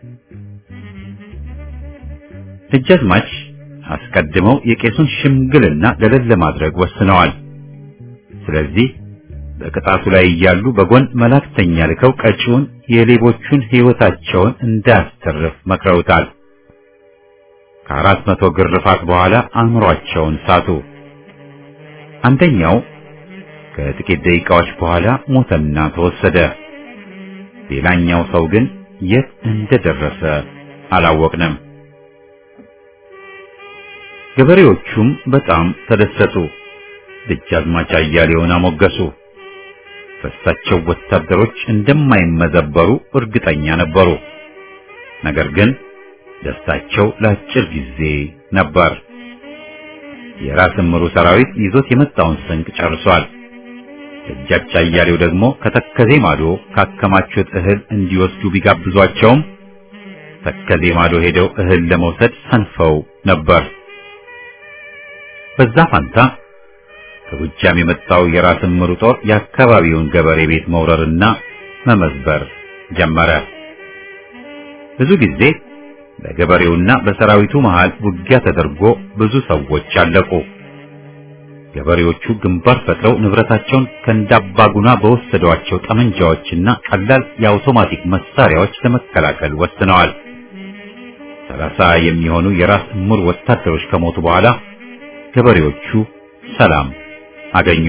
ደጃዝማች አስቀድመው የቄሱን ሽምግልና ገለል ለማድረግ ወስነዋል። ስለዚህ በቅጣቱ ላይ እያሉ በጎን መላእክተኛ ልከው ቀጪውን የሌቦቹን ሕይወታቸውን እንዳያስተርፍ መክረውታል። ከአራት መቶ ግርፋት በኋላ አእምሯቸውን ሳቱ። አንደኛው ከጥቂት ደቂቃዎች በኋላ ሞተና ተወሰደ። ሌላኛው ሰው ግን የት እንደደረሰ አላወቅንም። ገበሬዎቹም በጣም ተደሰቱ። ደጃዝማች አያሌውን አሞገሱ። በእሳቸው ወታደሮች እንደማይመዘበሩ እርግጠኛ ነበሩ። ነገር ግን ደስታቸው ለአጭር ጊዜ ነበር። የራስ እምሩ ሰራዊት ይዞት የመጣውን ስንቅ ጨርሷል። ደጃች አያሌው ደግሞ ከተከዜ ማዶ ካከማቹት እህል እንዲወስዱ ቢጋብዟቸውም ተከዜ ማዶ ሄደው እህል ለመውሰድ ሰንፈው ነበር። በዛ ፋንታ ከጎጃም የመጣው የራስ እምሩ ጦር የአካባቢውን ገበሬ ቤት መውረርና መመዝበር ጀመረ። ብዙ ጊዜ በገበሬውና በሰራዊቱ መሃል ውጊያ ተደርጎ ብዙ ሰዎች አለቁ። ገበሬዎቹ ግንባር ፈጥረው ንብረታቸውን ከእንዳባጉና በወሰዷቸው ጠመንጃዎችና ቀላል የአውቶማቲክ መሳሪያዎች ለመከላከል ወስነዋል። ሰላሳ የሚሆኑ የራስ እምሩ ወታደሮች ከሞቱ በኋላ ገበሬዎቹ ሰላም አገኙ።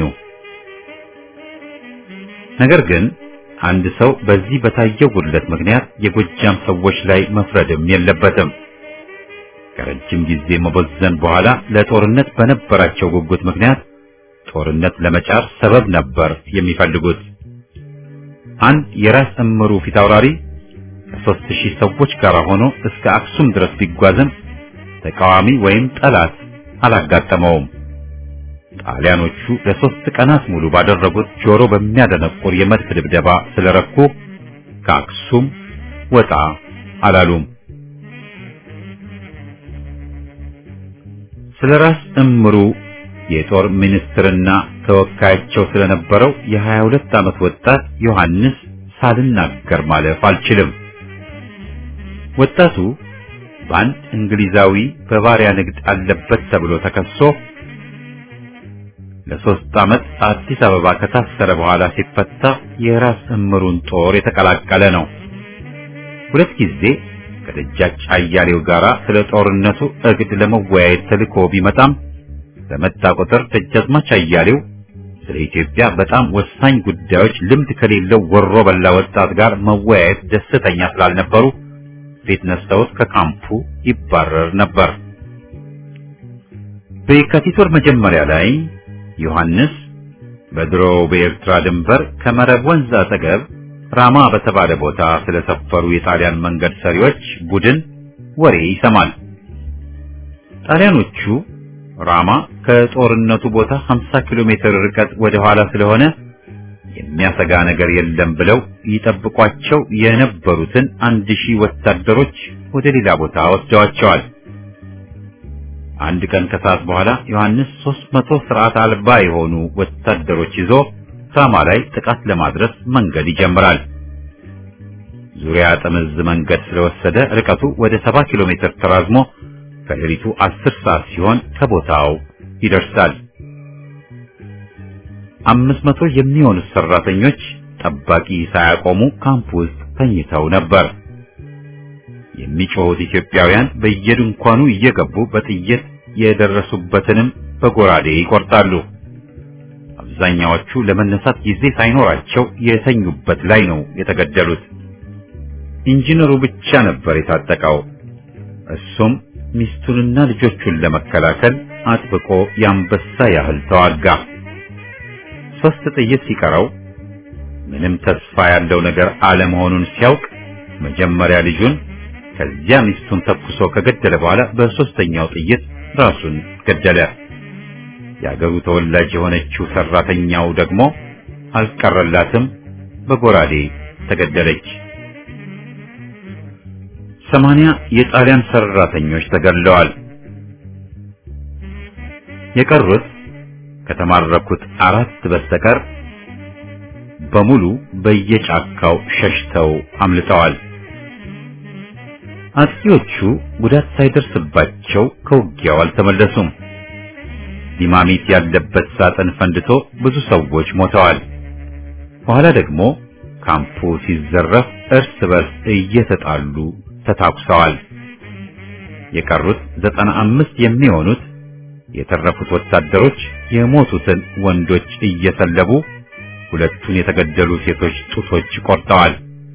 ነገር ግን አንድ ሰው በዚህ በታየው ጉድለት ምክንያት የጎጃም ሰዎች ላይ መፍረድም የለበትም። ከረጅም ጊዜ መበዘን በኋላ ለጦርነት በነበራቸው ጉጉት ምክንያት ጦርነት ለመጫር ሰበብ ነበር የሚፈልጉት። አንድ የራስ እምሩ ፊታውራሪ ከሦስት ሺህ ሰዎች ጋር ሆኖ እስከ አክሱም ድረስ ቢጓዝም ተቃዋሚ ወይም ጠላት አላጋጠመውም። ጣሊያኖቹ ለሶስት ቀናት ሙሉ ባደረጉት ጆሮ በሚያደነቁር የመድፍ ድብደባ ስለረኩ ከአክሱም ወጣ አላሉም። ስለራስ እምሩ የጦር ሚኒስትርና ተወካያቸው ስለነበረው የሀያ ሁለት ዓመት ወጣት ዮሐንስ ሳልናገር ማለፍ አልችልም። ወጣቱ በአንድ እንግሊዛዊ በባሪያ ንግድ አለበት ተብሎ ተከሶ ለሶስት ዓመት አዲስ አበባ ከታሰረ በኋላ ሲፈታ የራስ እምሩን ጦር የተቀላቀለ ነው። ሁለት ጊዜ ከደጃች አያሌው ጋር ስለ ጦርነቱ እቅድ ለመወያየት ተልኮ ቢመጣም በመጣ ቁጥር ደጃዝማች አያሌው ስለ ኢትዮጵያ በጣም ወሳኝ ጉዳዮች ልምድ ከሌለው ወሮ በላ ወጣት ጋር መወያየት ደስተኛ ስላልነበሩ ፊት ነስተውት ከካምፑ ይባረር ነበር። በየካቲት ወር መጀመሪያ ላይ ዮሐንስ በድሮ በኤርትራ ድንበር ከመረብ ወንዝ አጠገብ ራማ በተባለ ቦታ ስለሰፈሩ የጣሊያን መንገድ ሰሪዎች ቡድን ወሬ ይሰማል። ጣሊያኖቹ ራማ ከጦርነቱ ቦታ ሀምሳ ኪሎ ሜትር ርቀት ወደ ኋላ ስለሆነ የሚያሰጋ ነገር የለም ብለው ይጠብቋቸው የነበሩትን አንድ ሺህ ወታደሮች ወደ ሌላ ቦታ ወስደዋቸዋል። አንድ ቀን ከሰዓት በኋላ ዮሐንስ ሦስት መቶ ስርዓት አልባ የሆኑ ወታደሮች ይዞ ራማ ላይ ጥቃት ለማድረስ መንገድ ይጀምራል። ዙሪያ ጥምዝ መንገድ ስለወሰደ ርቀቱ ወደ ሰባ ኪሎ ሜትር ተራዝሞ ከሌሊቱ አስር ሰዓት ሲሆን ከቦታው ይደርሳል። አምስት መቶ የሚሆኑ ሰራተኞች ጠባቂ ሳያቆሙ ካምፕ ውስጥ ተኝተው ነበር። የሚጮሁት ኢትዮጵያውያን በየድንኳኑ እየገቡ በጥይት የደረሱበትንም በጎራዴ ይቆርጣሉ። አብዛኛዎቹ ለመነሳት ጊዜ ሳይኖራቸው የተኙበት ላይ ነው የተገደሉት። ኢንጂነሩ ብቻ ነበር የታጠቀው። እሱም ሚስቱንና ልጆቹን ለመከላከል አጥብቆ ያንበሳ ያህል ተዋጋ። ሶስት ጥይት ሲቀረው ምንም ተስፋ ያለው ነገር አለመሆኑን ሲያውቅ መጀመሪያ ልጁን ከዚያ ሚስቱን ተኩሶ ከገደለ በኋላ በሶስተኛው ጥይት ራሱን ገደለ። የአገሩ ተወላጅ የሆነችው ሰራተኛው ደግሞ አልቀረላትም፣ በጎራዴ ተገደለች። ሰማንያ የጣሊያን ሰራተኞች ተገድለዋል። የቀሩት ከተማረኩት አራት በስተቀር በሙሉ በየጫካው ሸሽተው አምልጠዋል። አጥቂዎቹ ጉዳት ሳይደርስባቸው ከውጊያው አልተመለሱም። ዲማሚት ያለበት ሳጥን ፈንድቶ ብዙ ሰዎች ሞተዋል። በኋላ ደግሞ ካምፑ ሲዘረፍ እርስ በርስ እየተጣሉ ተታኩሰዋል። የቀሩት ዘጠና አምስት የሚሆኑት የተረፉት ወታደሮች የሞቱትን ወንዶች እየሰለቡ ሁለቱን የተገደሉ ሴቶች ጡቶች ቆርጠዋል።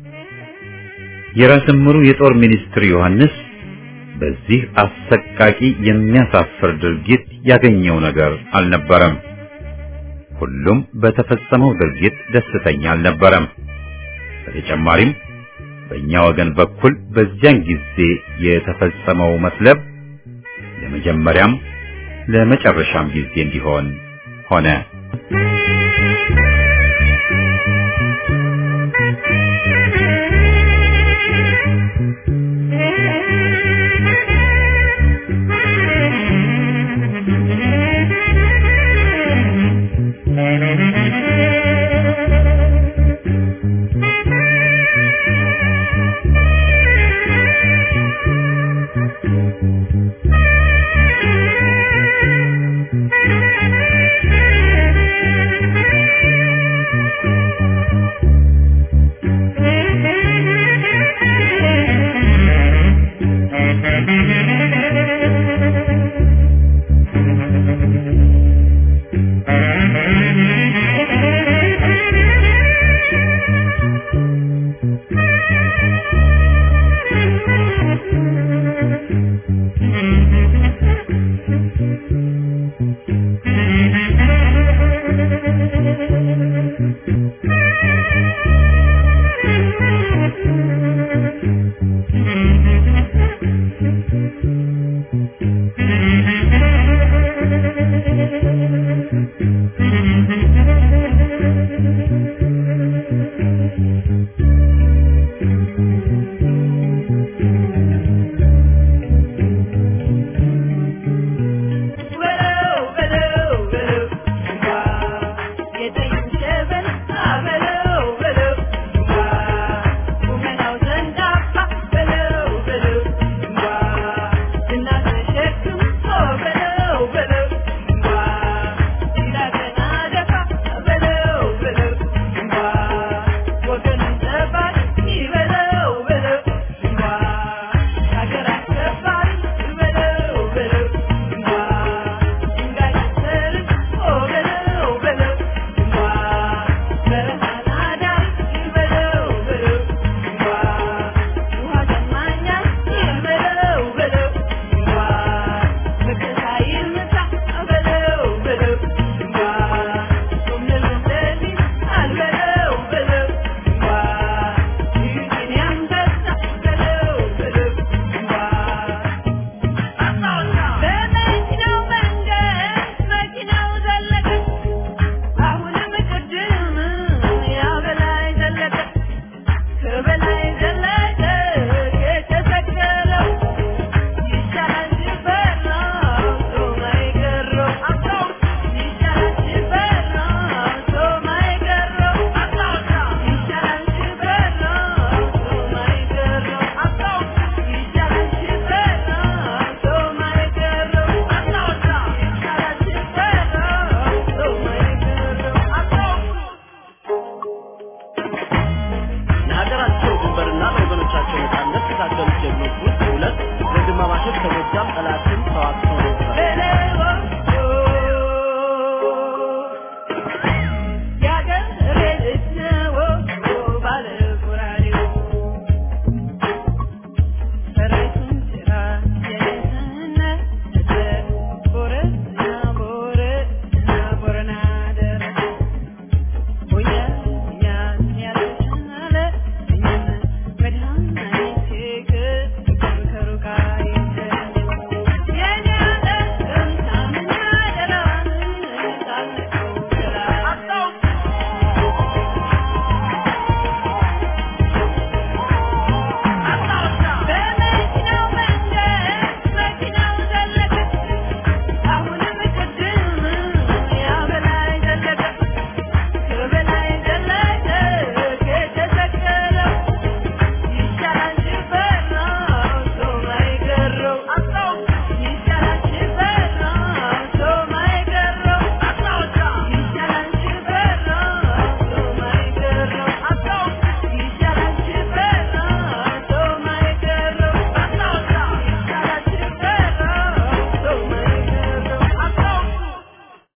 የራስ ምሩ የጦር ሚኒስትር ዮሐንስ በዚህ አሰቃቂ የሚያሳፍር ድርጊት ያገኘው ነገር አልነበረም። ሁሉም በተፈጸመው ድርጊት ደስተኛ አልነበረም። በተጨማሪም በእኛ ወገን በኩል በዚያን ጊዜ የተፈጸመው መስለብ ለመጀመሪያም ለመጨረሻም ጊዜ እንዲሆን ሆነ።